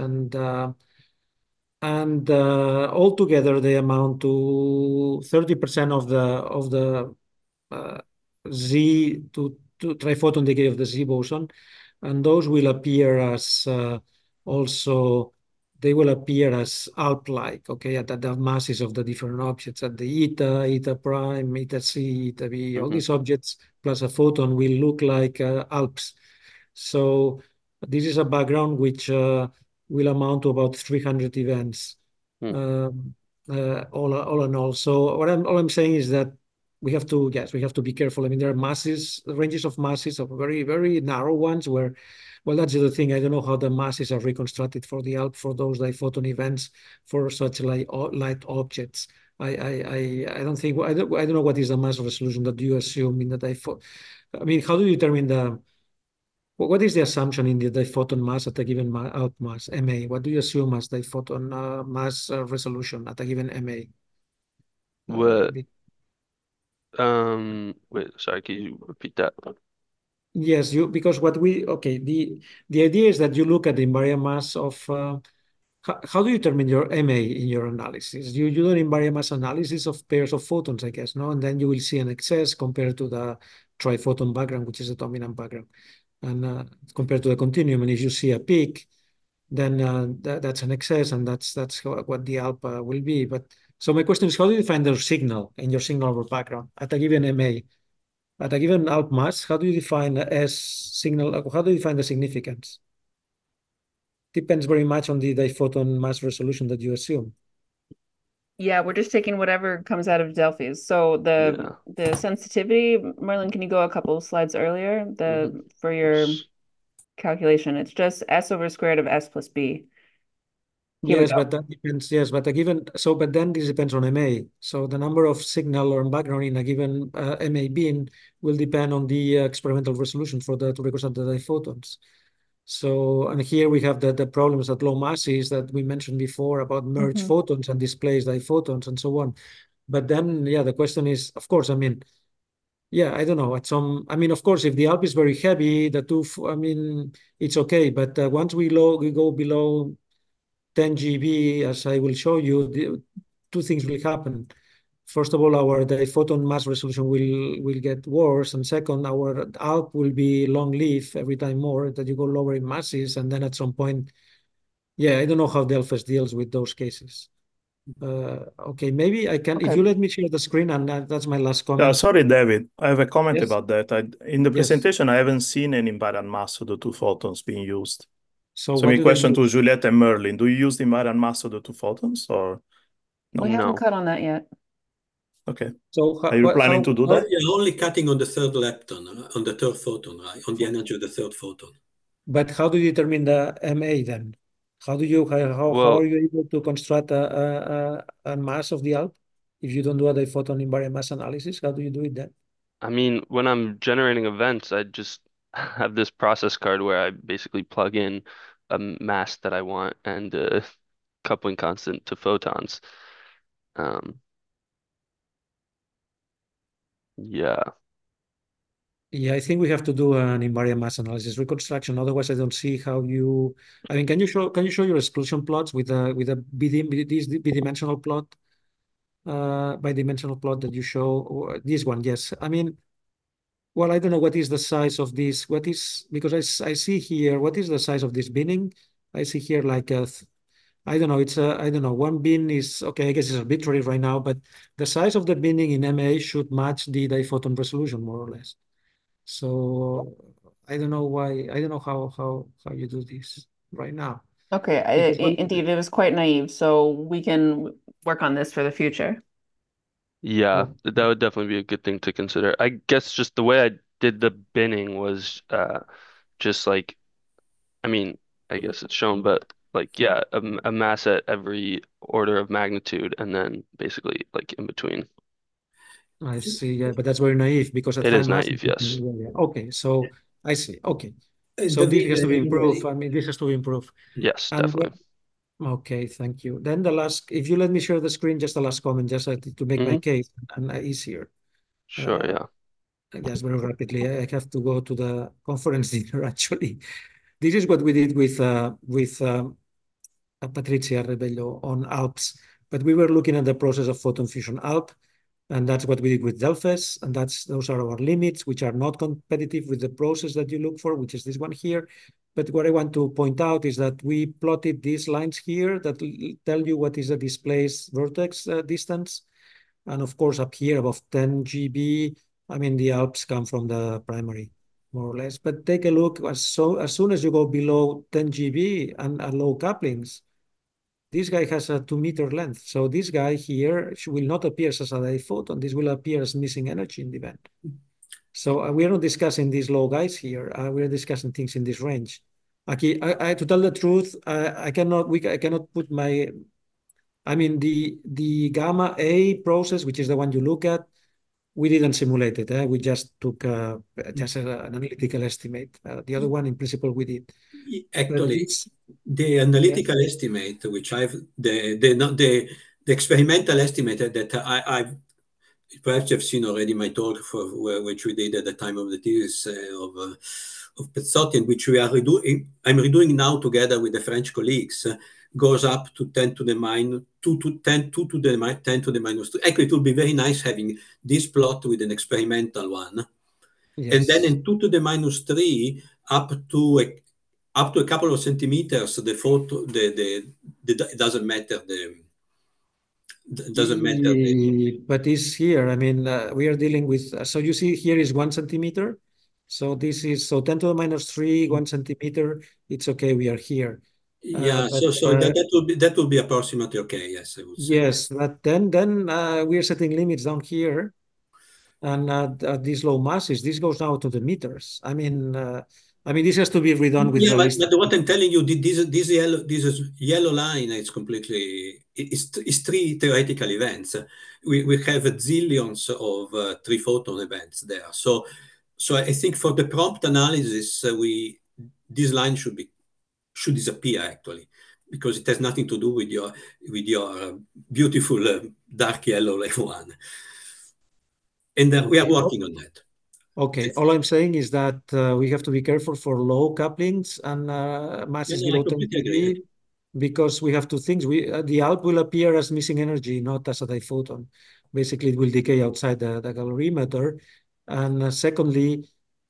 and altogether they amount to 30% of the uh, Z to triphoton decay of the Z boson, and those will appear as also they will appear as Alp-like, okay, at the masses of the different objects at the eta prime, eta c, eta b. All Hmm. these objects plus a photon will look like Alps. So this is a background which will amount to about 300 events. Hmm. Um, all in all. So all I'm saying is that we have to be careful. I mean, there are masses, ranges of masses of very, very narrow ones where, well, that's the other thing. I don't know how the masses are reconstructed for the ALP for those diphoton events for such light objects. I don't think I don't know what is the mass resolution that you assume in the diphoton. I mean, how do you determine what is the assumption in the diphoton mass at a given ALP mass, MA? What do you assume as diphoton mass resolution at a given MA? What? Wait, sorry, can you repeat that? Yes, because the idea is that you look at the invariant mass of how do you determine your MA in your analysis? You do an invariant mass analysis of pairs of photons, I guess, no? And then you will see an excess compared to the triphoton background, which is the dominant background, and compared to the continuum. And if you see a peak, then that's an excess, and that's what the alpha will be. But so my question is, how do you define the signal in your signal over background at a given MA? At a given alp mass, how do you define S signal? How do you define the significance? Depends very much on the diphoton mass resolution that you assume. Yeah, we're just taking whatever comes out of Delphi's. So Yeah. the sensitivity, Merlin, can you go a couple slides earlier? Hmm. For your calculation, it's just S over square root of S plus B. Here we Yes, go. but that depends. Yes, but a given but then this depends on MA. So the number of signal or background in a given MA bin will depend on the experimental resolution for to represent the diphotons. So, and here we have the problems at low masses that we mentioned before about merged Mhm. photons and displaced diphotons and so on. But then, yeah, the question is, of course, I mean, yeah, I don't know. I mean, of course, if the Alp is very heavy, I mean, it's okay. But once we go below 10 GB, as I will show you, two things will happen. First of all, our diphoton mass resolution will get worse, and second, our ALP will be long-lived every time more that you go lower in masses, and then at some point, yeah, I don't know how Delphis deals with those cases. Okay, maybe I can, if Okay. you let me share the screen, and that's my last Yeah, comment. sorry, David. I have a comment Yes, about that. In the yes. presentation, I haven't seen any invariant mass of the two photons being used. So So what my do they question to use? Juliette and Merlin, do you use the invariant mass of the two photons or We no? haven't No. cut on that yet. Okay. So Are you planning to do that? You're only cutting on the third lepton, on the third photon, right? On the energy of the third photon. but how do you determine the MA then? How are Well, you able to construct a mass of the ALP if you don't do a diphoton invariant mass analysis? How do you do it then? I mean, when I'm generating events, I just have this process card where I basically plug in a mass that I want and a coupling constant to photons. Um, yeah. Yeah, I think we have to do an invariant mass analysis reconstruction. Otherwise, I don't see how you. I mean, can you show your exclusion plots with a this bidimensional plot, bidimensional plot that you show this one? Yes. I mean, well, I don't know what is the size of this. What is because I see here what is the size of this binning? I see here like I don't know. I don't know. One bin is okay. I guess it's arbitrary right now, but the size of the binning in MA should match the diphoton resolution more or less. So I don't know why. I don't know how you do this right now Okay, because indeed, it was quite naive, so we can work on this for the future. Yeah, oh, that would definitely be a good thing to consider. I guess just the way I did the binning was just like, I mean, I guess it's shown, but like yeah, a mass at every order of magnitude, and then basically like in between. I see. Yeah, but that's very naive because at It high is mass. naive, yes. Okay, so I see. Okay, so this David, has to be improved. I mean, this has to be improved. Yes, And definitely. okay, thank you. Then the last, if you let me share the screen, just the last comment, just to make my Hmm. case and easier. Sure, yeah. Just very rapidly, I have to go to the conference dinner actually. This is what we did with Patrizia Rebello on ALPS, but we were looking at the process of photon fusion ALP, and that's what we did with Delphes, and those are our limits, which are not competitive with the process that you look for, which is this one here. But what I want to point out is that we plotted these lines here that tell you what is the displaced vertex distance. And of course, up here above 10 GB, I mean, the ALPS come from the primary, more or less. But take a look, as soon as you go below 10 GB and low couplings, this guy has a 2 meter length. So this guy here will not appear as a diphoton. This will appear as missing energy in the band. So we are not discussing these low guys here. We are discussing things in this range. Okay, to tell the truth, I cannot put my, I mean, the gamma A process, which is the one you look at, we didn't simulate it. We just took just an analytical estimate. The other one, in principle, we did. Actually, the analytical estimate, which the experimental estimate that I've perhaps you've seen already my talk which we did at the time of the thesis of Pezzotti, which I'm redoing now together with the French colleagues, goes up to 10 to the minus 2 to 10, 2 to the 10 to the minus 2. Actually, it would be very nice having this plot with an experimental one. Yes. And then in 2 to the minus 3 up to a couple of centimeters, the photo, it doesn't matter. Doesn't matter. But this here, I mean, we are dealing with, so you see here is 1 centimeter. So this is, so 10 to the minus 3, 1 centimeter. It's okay, we are here. Yeah, so that will be approximately okay, yes, I would say. Yes, but then we are setting limits down here. And at these low masses, this goes now to the meters. I mean, this has to be redone with realistic. But what I'm telling you, this yellow line is completely it's three theoretical events. We have zillions of three photon events there. So I think for the prompt analysis, this line should disappear actually, because it has nothing to do with your beautiful dark yellow like one. And we are working on that. Okay, all I'm saying is that we have to be careful for low couplings and masses below 10 degrees, because we have two things. The ALP will appear as missing energy, not as a diphoton. Basically, it will decay outside the calorimeter. And secondly,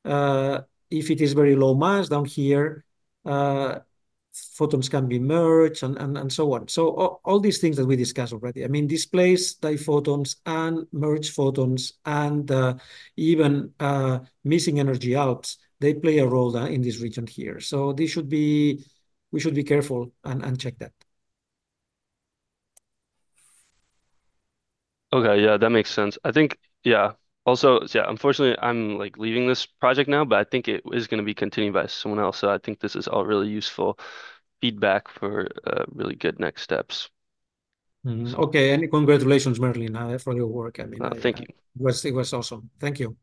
if it is very low mass down here, photons can be merged and so on. So all these things that we discussed already. I mean, displaced diphotons and merged photons and even missing energy ALPS, they play a role in this region here. So we should be careful and check that. Okay, yeah, that makes sense. I think, yeah. Also, yeah, unfortunately, I'm like leaving this project now, but I think it is going to be continued by someone else. So I think this is all really useful feedback for really good next steps. So, okay, and congratulations, Merlin, for your work. I mean, thank you. It was awesome. Thank you.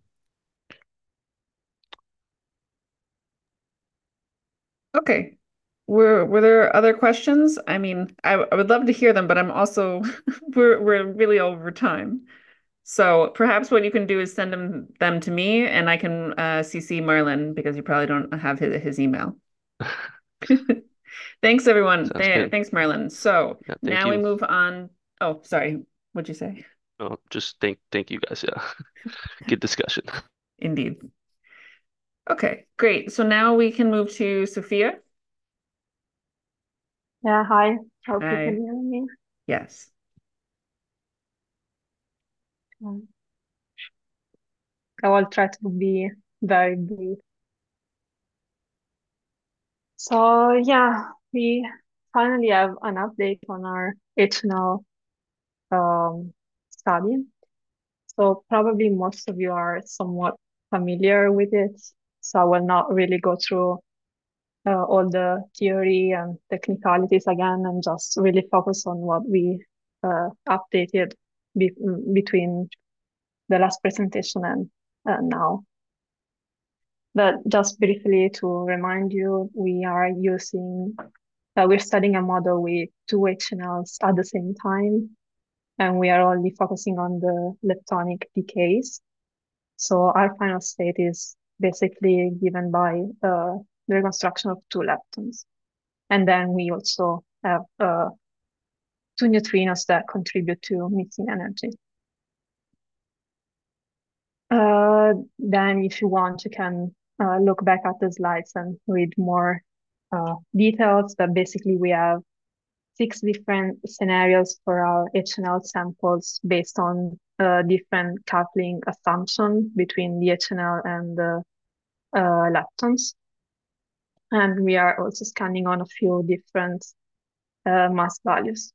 Okay. Were there other questions? I mean, I would love to hear them, but I'm also we're really over time. So perhaps what you can do is send them to me, and I can CC Merlin, because you probably don't have his email. Thanks, everyone. Sounds good. Thanks, Merlin. So Yeah, thank now we you. move on. Oh, sorry. What'd you say? Oh, just thank you guys. Yeah, good discussion. Indeed. Okay, great. So now we can move to Sophia. Yeah, hi. Hope you Hi. can hear me. Yes. I will try to be very brief. So yeah, we finally have an update on our HNL study. So probably most of you are somewhat familiar with it. So I will not really go through all the theory and technicalities again and just really focus on what we updated between the last presentation and now. But just briefly to remind you, we're studying a model with two HNLs at the same time, and we are only focusing on the leptonic decays. So our final state is basically given by the reconstruction of two leptons. And then we also have two neutrinos that contribute to missing energy. Then if you want, you can look back at the slides and read more details, but basically we have 6 different scenarios for our HNL samples based on different coupling assumption between the HNL and the leptons. And we are also scanning on a few different mass values.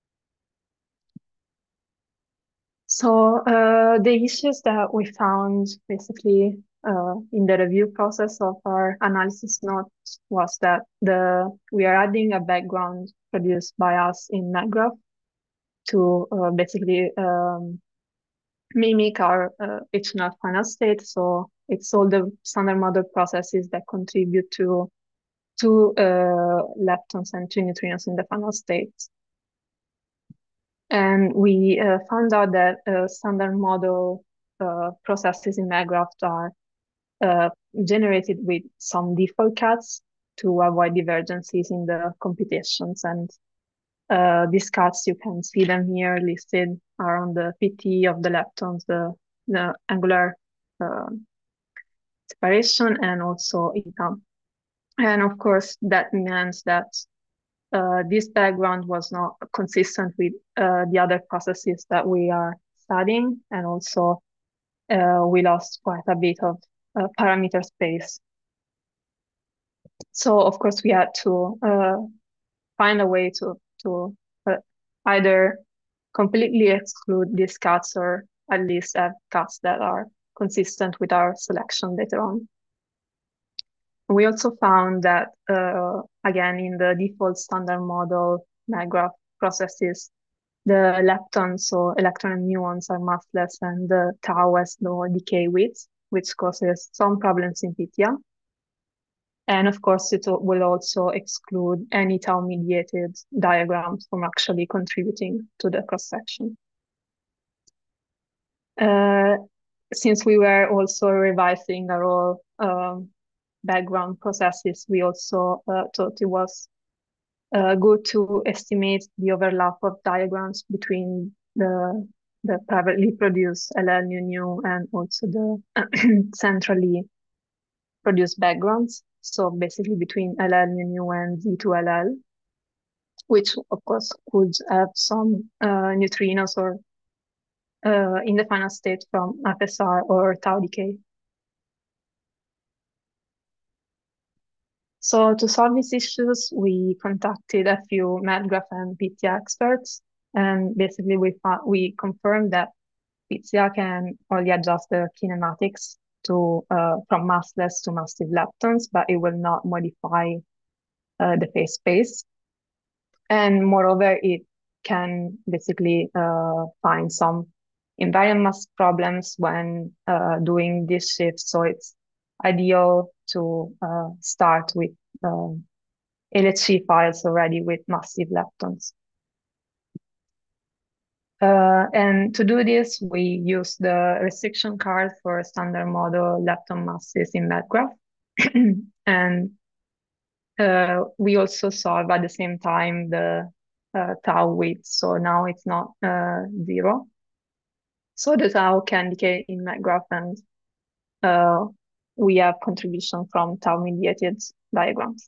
So the issues that we found basically in the review process of our analysis notes was that we are adding a background produced by us in MatGraph to basically mimic our HNL final state. So it's all the standard model processes that contribute to two leptons and two neutrinos in the final state. And we found out that standard model processes in MatGraph are generated with some default cuts to avoid divergences in the computations. And these cuts, you can see them here listed, are on the PT of the leptons, the angular separation, and also income. And of course, that means that this background was not consistent with the other processes that we are studying, and also we lost quite a bit of parameter space. So of course we had to find a way to either completely exclude these cuts or at least have cuts that are consistent with our selection later on. We also found that, again, in the default standard model MatGraph processes, the leptons, so electron and muons, are massless, and the tau has no decay width, which causes some problems in PYTHIA. And of course, it will also exclude any tau-mediated diagrams from actually contributing to the cross-section. Since we were also revising our all background processes, we also thought it was good to estimate the overlap of diagrams between the privately produced LL nu and also the centrally produced backgrounds. So basically between LL nu and Z2LL, which of course could have some neutrinos or in the final state from FSR or tau decay. So to solve these issues, we contacted a few MatGraph and PYTHIA experts, and basically we confirmed that PYTHIA can only adjust the kinematics to from massless to massive leptons, but it will not modify the phase space. And moreover, it can basically find some invariant mass problems when doing this shift. So it's ideal to start with LHC files already with massive leptons. And to do this, we use the restriction card for standard model lepton masses in MatGraph. And we also solve at the same time the tau width. So now it's not 0. So the tau can decay in MatGraph, and we have contribution from tau-mediated diagrams.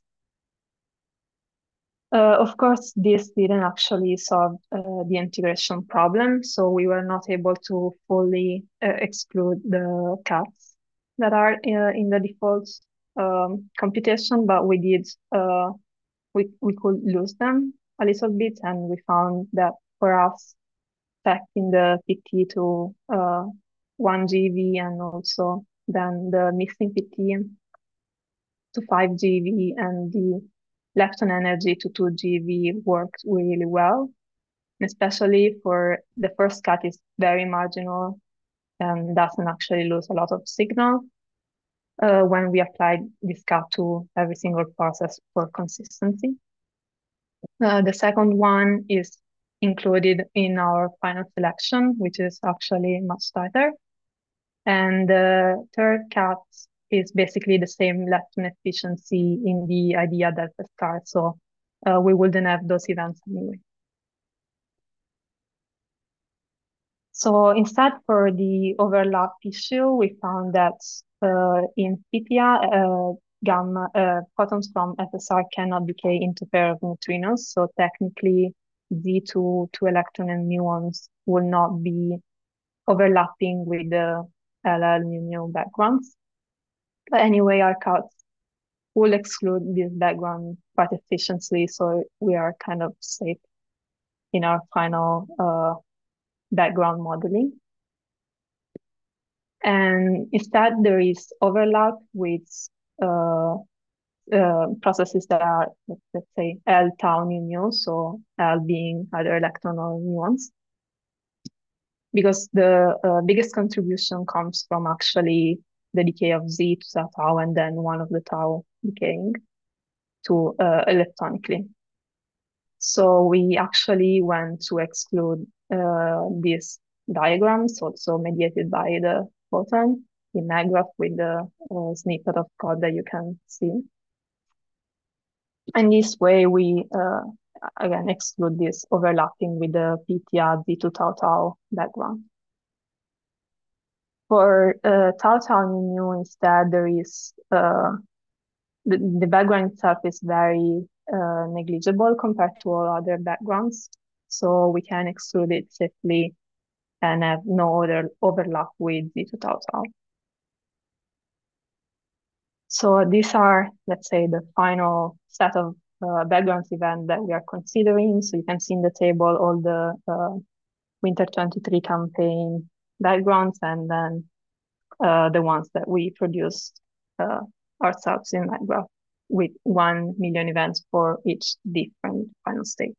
Of course, this didn't actually solve the integration problem, so we were not able to fully exclude the cuts that are in the default computation, but we did, we could lose them a little bit, and we found that for us, affecting the PT to 1 GeV and also then the missing PT, to 5 GeV and the lepton energy to 2 GeV worked really well, especially for the first cut is very marginal and doesn't actually lose a lot of signal when we applied this cut to every single process for consistency. The second one is included in our final selection, which is actually much tighter. And the third cut is basically the same lepton efficiency in the idea delta star. So we wouldn't have those events anyway. So instead, for the overlap issue, we found that in Pythia, photons from FSR cannot decay into pair of neutrinos. So technically, Z2 electron and muons will not be overlapping with the LL nu backgrounds. But anyway, our cuts will exclude this background quite efficiently, so we are kind of safe in our final background modeling. And instead, there is overlap with processes that are, let's say, L tau nu, so L being either electron or muons. Because the biggest contribution comes from actually the decay of Z to tau and then one of the tau decaying to electronically. So we actually went to exclude these diagrams, also mediated by the photon in MagGraph with the snippet of code that you can see. And this way we again exclude this overlapping with the Pythia Z2 tau tau background. For tau tau nu instead, there is the background itself is very negligible compared to all other backgrounds, so we can exclude it safely and have no other overlap with Z2 tau tau. So these are, let's say, the final set of background events that we are considering. So you can see in the table all the Winter 23 campaign backgrounds and then the ones that we produced ourselves in MagGraph with 1 million events for each different final state.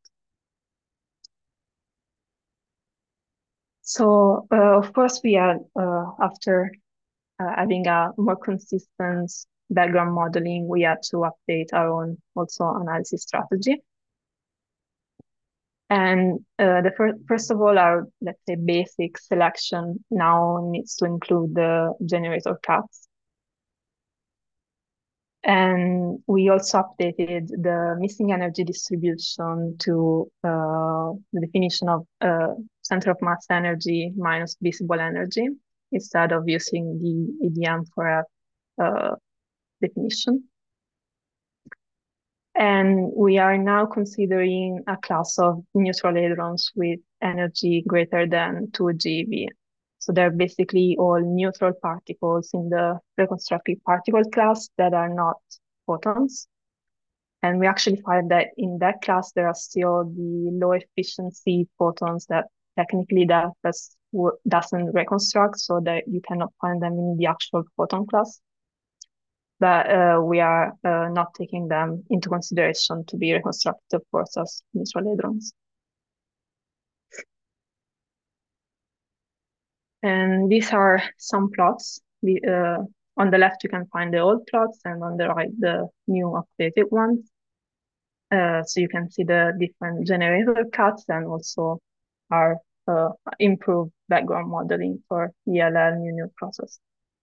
So of course we had, after having a more consistent background modeling, we had to update our own also analysis strategy. And first of all, our, let's say, basic selection now needs to include the generator cuts. And we also updated the missing energy distribution to the definition of center of mass energy minus visible energy, instead of using the EDM for a definition. And we are now considering a class of neutral hadrons with energy greater than 2 GeV. So they're basically all neutral particles in the reconstructive particle class that are not photons. And we actually find that in that class, there are still the low efficiency photons that technically doesn't reconstruct, so that you cannot find them in the actual photon class. But we are not taking them into consideration to be reconstructed for such neutral hadrons. And these are some plots. On the left, you can find the old plots, and on the right, the new updated ones. So you can see the different generator cuts and also our improved background modeling for ELL new process.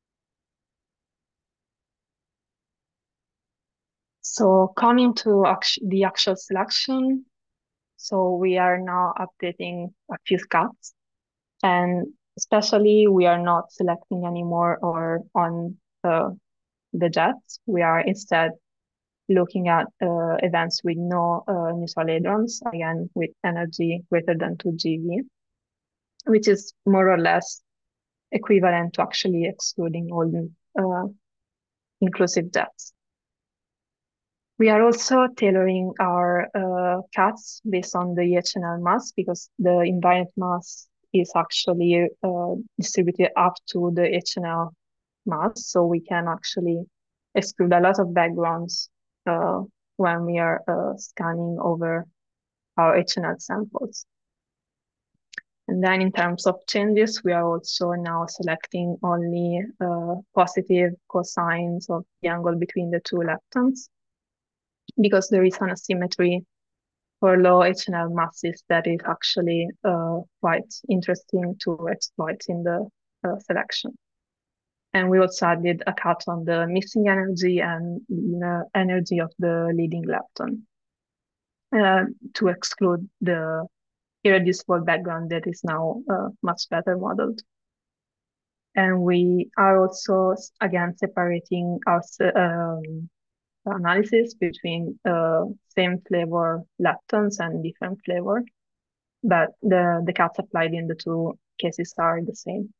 So coming to the actual selection, so we are now updating a few cuts, and especially we are not selecting anymore or on the jets. We are instead looking at events with no neutral hadrons, again with energy greater than 2 GeV, which is more or less equivalent to actually excluding all the inclusive jets. We are also tailoring our cuts based on the EHNL mass, because the invariant mass is actually distributed up to the HNL mass, so we can actually exclude a lot of backgrounds when we are scanning over our HNL samples. And then in terms of changes, we are also now selecting only positive cosines of the angle between the two leptons, because there is an asymmetry for low HNL masses that is actually quite interesting to exploit in the selection. And we also added a cut on the missing energy and the energy of the leading lepton to exclude the irreducible background that is now much better modeled. And we are also, again, separating our analysis between same flavor leptons and different flavor, but the cuts applied in the two cases are the same.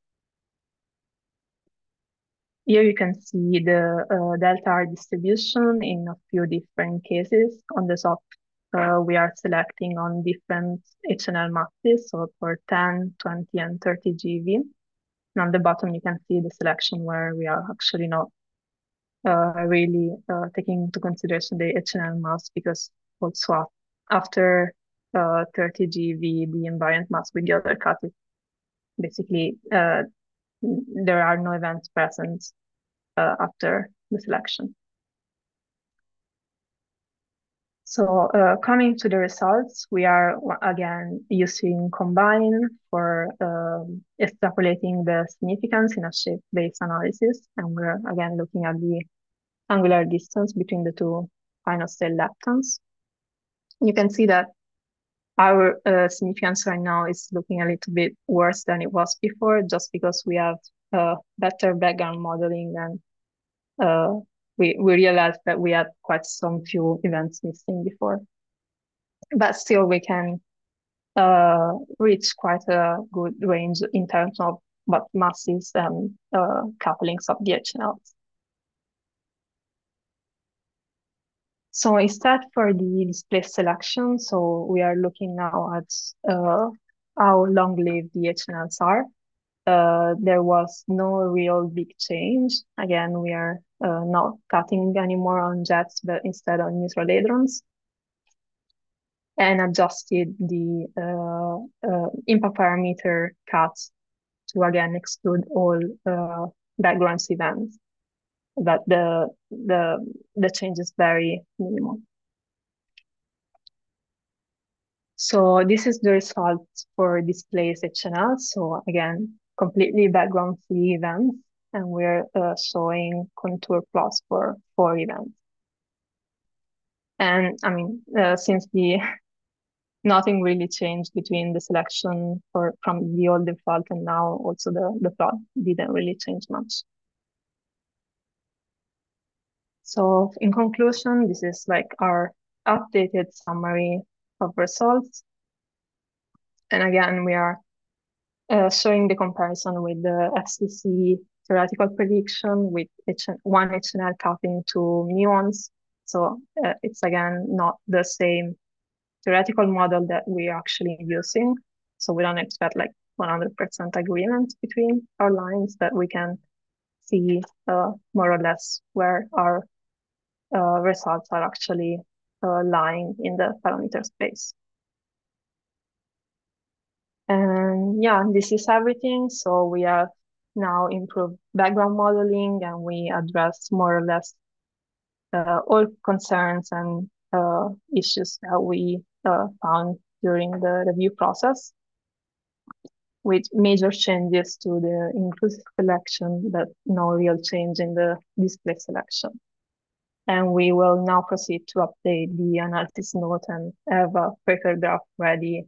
Here you can see the delta R distribution in a few different cases. On the top, we are selecting on different HNL masses, so for 10, 20, and 30 GeV. And on the bottom, you can see the selection where we are actually not really taking into consideration the HNL mass, because also after 30 GeV, the invariant mass with the other cut is basically there are no events present after the selection. So coming to the results, we are again using Combine for extrapolating the significance in a shape-based analysis. And we're again looking at the angular distance between the two final state leptons. You can see that our significance right now is looking a little bit worse than it was before, just because we have better background modeling, and we realized that we had quite some few events missing before. But still, we can reach quite a good range in terms of what masses and couplings of the HNLs. So instead for the display selection, so we are looking now at how long-lived the HNLs are. There was no real big change. Again, we are not cutting anymore on jets, but instead on neutral hadrons, and adjusted the impact parameter cuts to again exclude all background events. But the change is very minimal. So this is the result for displaced HNL. So again, completely background-free events, and we're showing contour plots for 4 events. And I mean, since nothing really changed between the selection from the old default and now, also the plot didn't really change much. So in conclusion, this is like our updated summary of results. And again, we are showing the comparison with the FCC theoretical prediction with one HNL capping to muons. So it's again not the same theoretical model that we're actually using. So we don't expect like 100% agreement between our lines, but we can see more or less where our results are actually lying in the parameter space. And yeah, this is everything. So we have now improved background modeling, and we address more or less all concerns and issues that we found during the review process, with major changes to the inclusive selection, but no real change in the display selection. And we will now proceed to update the analysis note and have a paper draft ready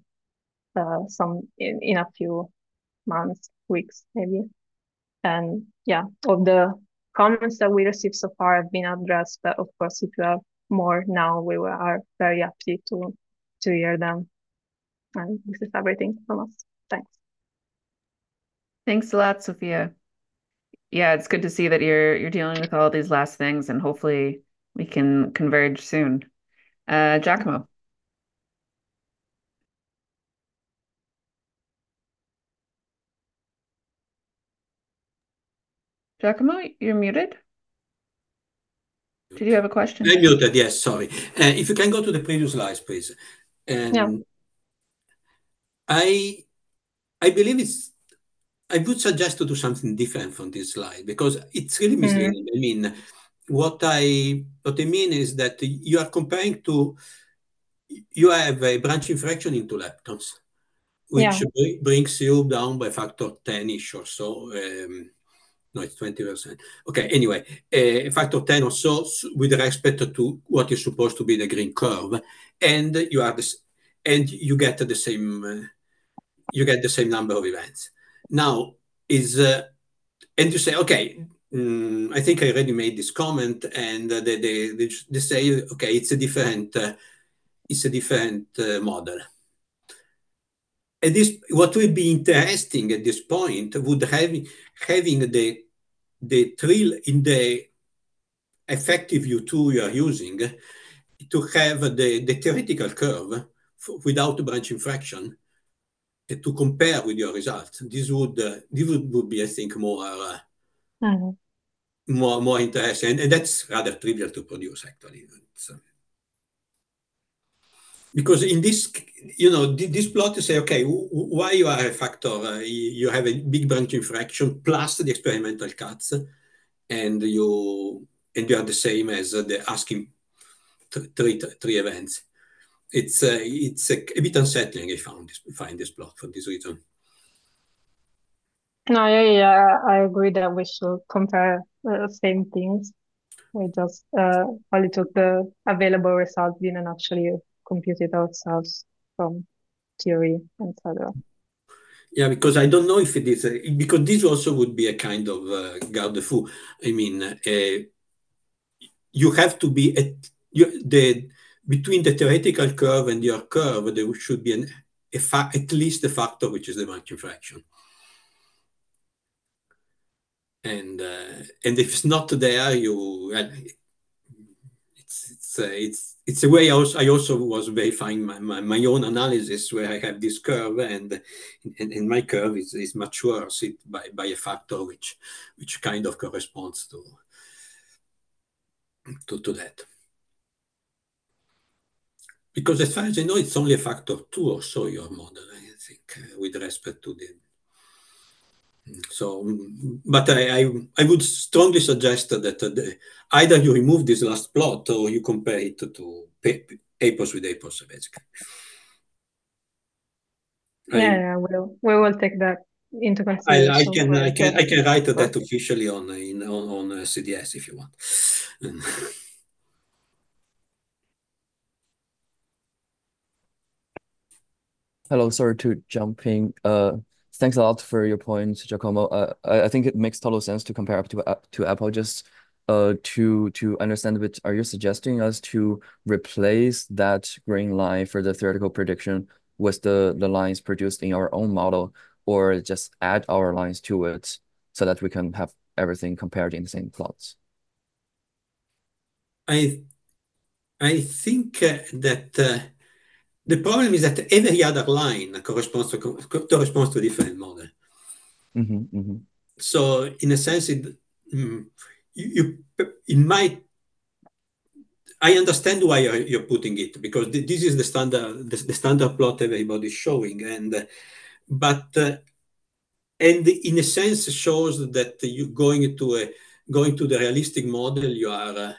in a few months, weeks, maybe. And yeah, all the comments that we received so far have been addressed, but of course, if you have more now, we are very happy to hear them. And this is everything from us. Thanks. Thanks a lot, Sophia. Yeah, it's good to see that you're dealing with all these last things, and hopefully we can converge soon. Giacomo. Giacomo, you're muted. Did you have a question? I'm muted, yes, sorry. If you can go to the previous slides, please. Yeah. I believe I would suggest to do something different from this slide because it's really misleading. I mean, what I mean is that you are comparing to, you have a branching fraction in 2 leptons, which brings you down by factor 10-ish or so. No, it's 20%. Okay, anyway, a factor 10 or so with respect to what is supposed to be the green curve, and you are this, and you get the same number of events. Now and you say, okay, I think I already made this comment, and they say, okay, it's a different model. And this, what would be interesting at this point would having the trill in the effective U2 you are using to have the theoretical curve without the branching fraction to compare with your results. This would be, I think, more interesting, and that's rather trivial to produce actually. Because in this, this plot, you say, okay, why you are a factor, you have a big branching fraction plus the experimental cuts, and you are the same as the asking three events. It's a bit unsettling. I find this plot for this reason. No, yeah, I agree that we should compare same things. We just only took the available result, didn't actually compute it ourselves from theory, etc. Yeah, because I don't know if it is because this also would be a kind of garde-fou. I mean, you have to be between the theoretical curve and your curve, there should be at least a factor which is the branching fraction. And if it's not there, it's a way I also was verifying my own analysis where I have this curve and my curve is much worse by a factor which kind of corresponds to that. Because as far as I know, it's only a factor 2 or so your model, I think, with respect to the. So, but I would strongly suggest that either you remove this last plot or you compare it to APOS with APOS, basically. Yeah, we will take that into consideration. I can write that officially on CDS if you want. Hello, sorry to jump in. Thanks a lot for your point, Giacomo. I think it makes total sense to compare up to Apple. Just to understand a bit, are you suggesting us to replace that green line for the theoretical prediction with the lines produced in our own model, or just add our lines to it so that we can have everything compared in the same plots? I think that the problem is that every other line corresponds to a different model. So in a sense, I understand why you're putting it, because this is the standard plot everybody's showing, and in a sense shows that you going to the realistic model, you are.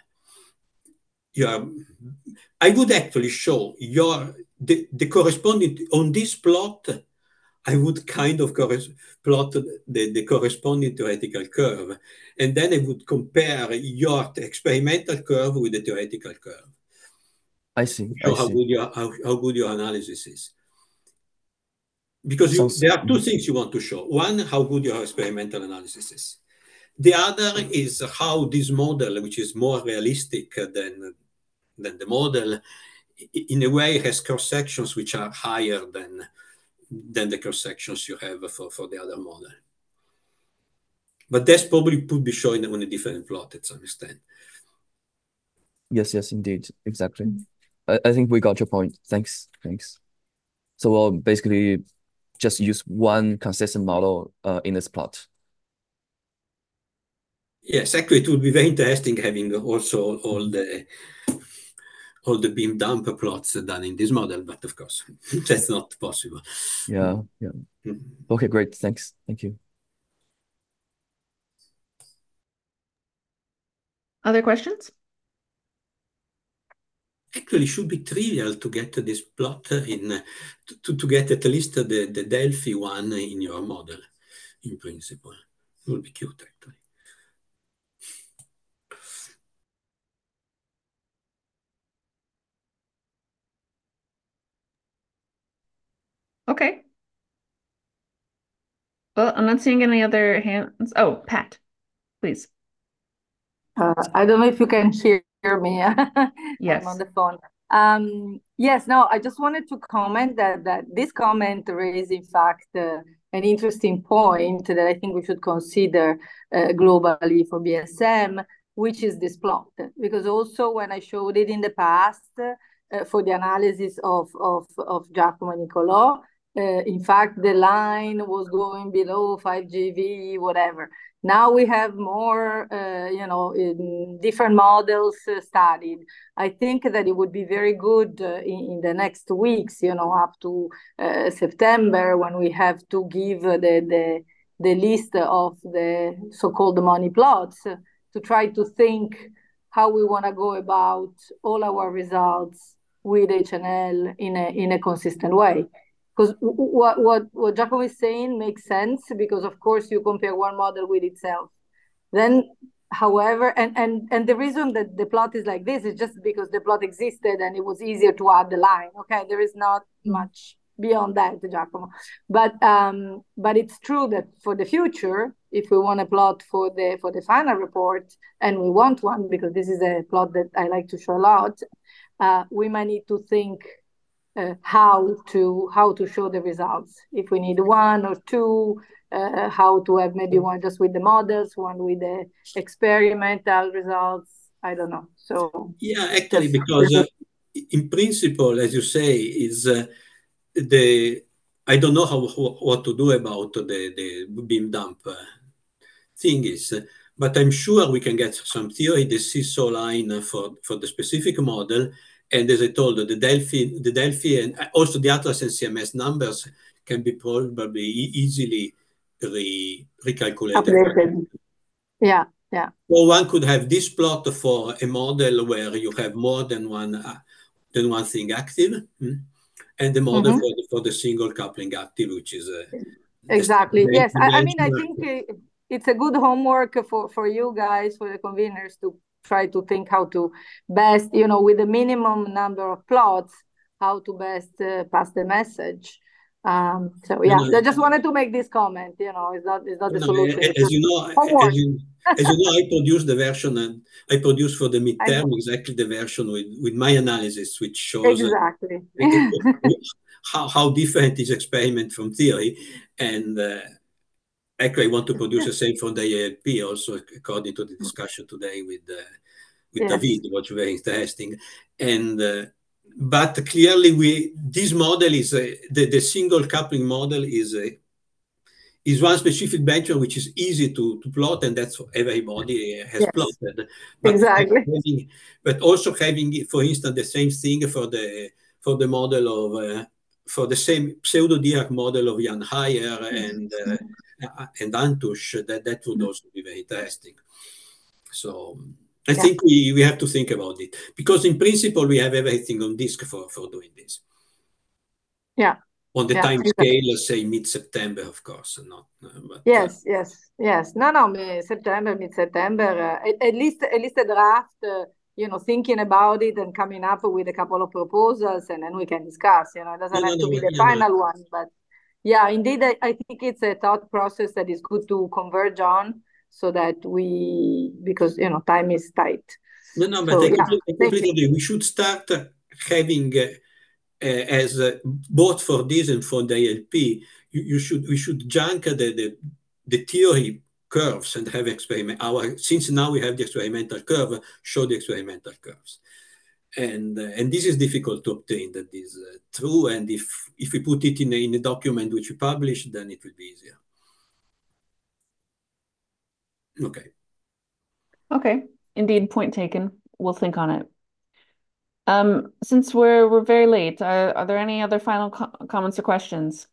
I would actually show the corresponding on this plot. I would kind of plot the corresponding theoretical curve, and then I would compare your experimental curve with the theoretical curve. I see. Show how good your analysis is. Because there are two things you want to show. One, how good your experimental analysis is. The other is how this model, which is more realistic than the model, in a way has cross sections which are higher than the cross sections you have for the other model. But this probably could be shown on a different plot to some extent. Yes, indeed, exactly. I think we got your point. Thanks. So we'll basically just use one consistent model in this plot. Yes, actually, it would be very interesting having also all the beam dump plots done in this model, but of course, that's not possible. Yeah. Okay, great. Thanks. Thank you. Other questions? Actually, it should be trivial to get this plot to get at least the Delphi one in your model, in principle. It would be cute, actually. Okay. Well, I'm not seeing any other hands. Oh, Pat, please. I don't know if you can hear me. Yes. I'm on the phone. Yes, no, I just wanted to comment that this comment raised, in fact, an interesting point that I think we should consider globally for BSM, which is this plot. Because also when I showed it in the past for the analysis of Giacomo Niccolò, in fact, the line was going below 5 GeV, whatever. Now we have more, different models studied. I think that it would be very good in the next weeks, up to September, when we have to give the list of the so-called money plots, to try to think how we want to go about all our results with HNL in a consistent way. Because what Giacomo is saying makes sense, because of course you compare one model with itself. Then, however, and the reason that the plot is like this is just because the plot existed and it was easier to add the line. Okay, there is not much beyond that, Giacomo. But it's true that for the future, if we want a plot for the final report, and we want one because this is a plot that I like to show a lot, we might need to think how to show the results. If we need one or two, how to have maybe one just with the models, one with the experimental results. I don't know. So yeah, actually, because in principle, as you say, is I don't know what to do about the beam dump thing is, but I'm sure we can get some theory, the seesaw line for the specific model. And as I told you, the Delphi and also the Atlas and CMS numbers can be probably easily recalculated. Updated. Yeah. Or one could have this plot for a model where you have more than one thing active, and the model for the single coupling active, which is exactly. Yes, I mean, I think it's a good homework for you guys, for the conveners, to try to think how to best, with the minimum number of plots, how to best pass the message. So yeah, I just wanted to make this comment. It's not the solution. As you know, I produced the version, and I produced for the midterm exactly the version with my analysis, which shows exactly how different is experiment from theory. And actually, I want to produce the same for the ALP also, according to the discussion today with David, which was very interesting. And but clearly, this model is the single coupling model is one specific benchmark which is easy to plot, and that's what everybody has plotted. But exactly. But also having, for instance, the same thing for the model of for the same pseudo-Dirac model of Jan Heyer and Antush, that would also be very interesting. So I think we have to think about it, because in principle we have everything on disk for doing this. Yeah. On the time scale, say mid-September, of course, not. But, yes. No, September, mid-September. At least a draft. Thinking about it and coming up with a couple of proposals, and then we can discuss. It doesn't have to be the final one, but yeah, indeed, I think it's a thought process that is good to converge on, so that because time is tight. No, but I completely agree. We should start having as both for this and for the ALP, we should junk the theory curves and have experiment. Since now we have the experimental curve, show the experimental curves, and this is difficult to obtain. That is true, and if we put it in a document which we publish, then it will be easier. Okay. Okay, indeed, point taken. We'll think on it. Since we're very late, are there any other final comments or questions?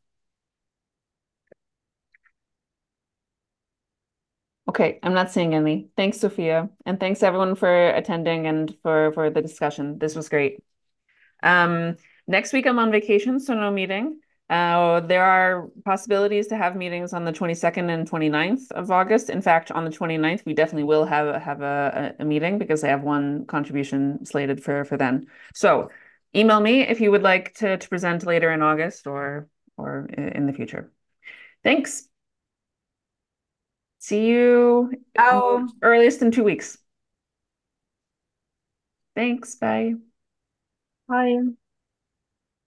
Okay, I'm not seeing any. Thanks, Sophia, and thanks everyone for attending and for the discussion. This was great. Next week I'm on vacation, so no meeting. There are possibilities to have meetings on the 22nd and 29th of August. In fact, on the 29th, we definitely will have a meeting because I have one contribution slated for then. So email me if you would like to present later in August or in the future. Thanks. See you earliest in 2 weeks. Thanks. Bye. Bye.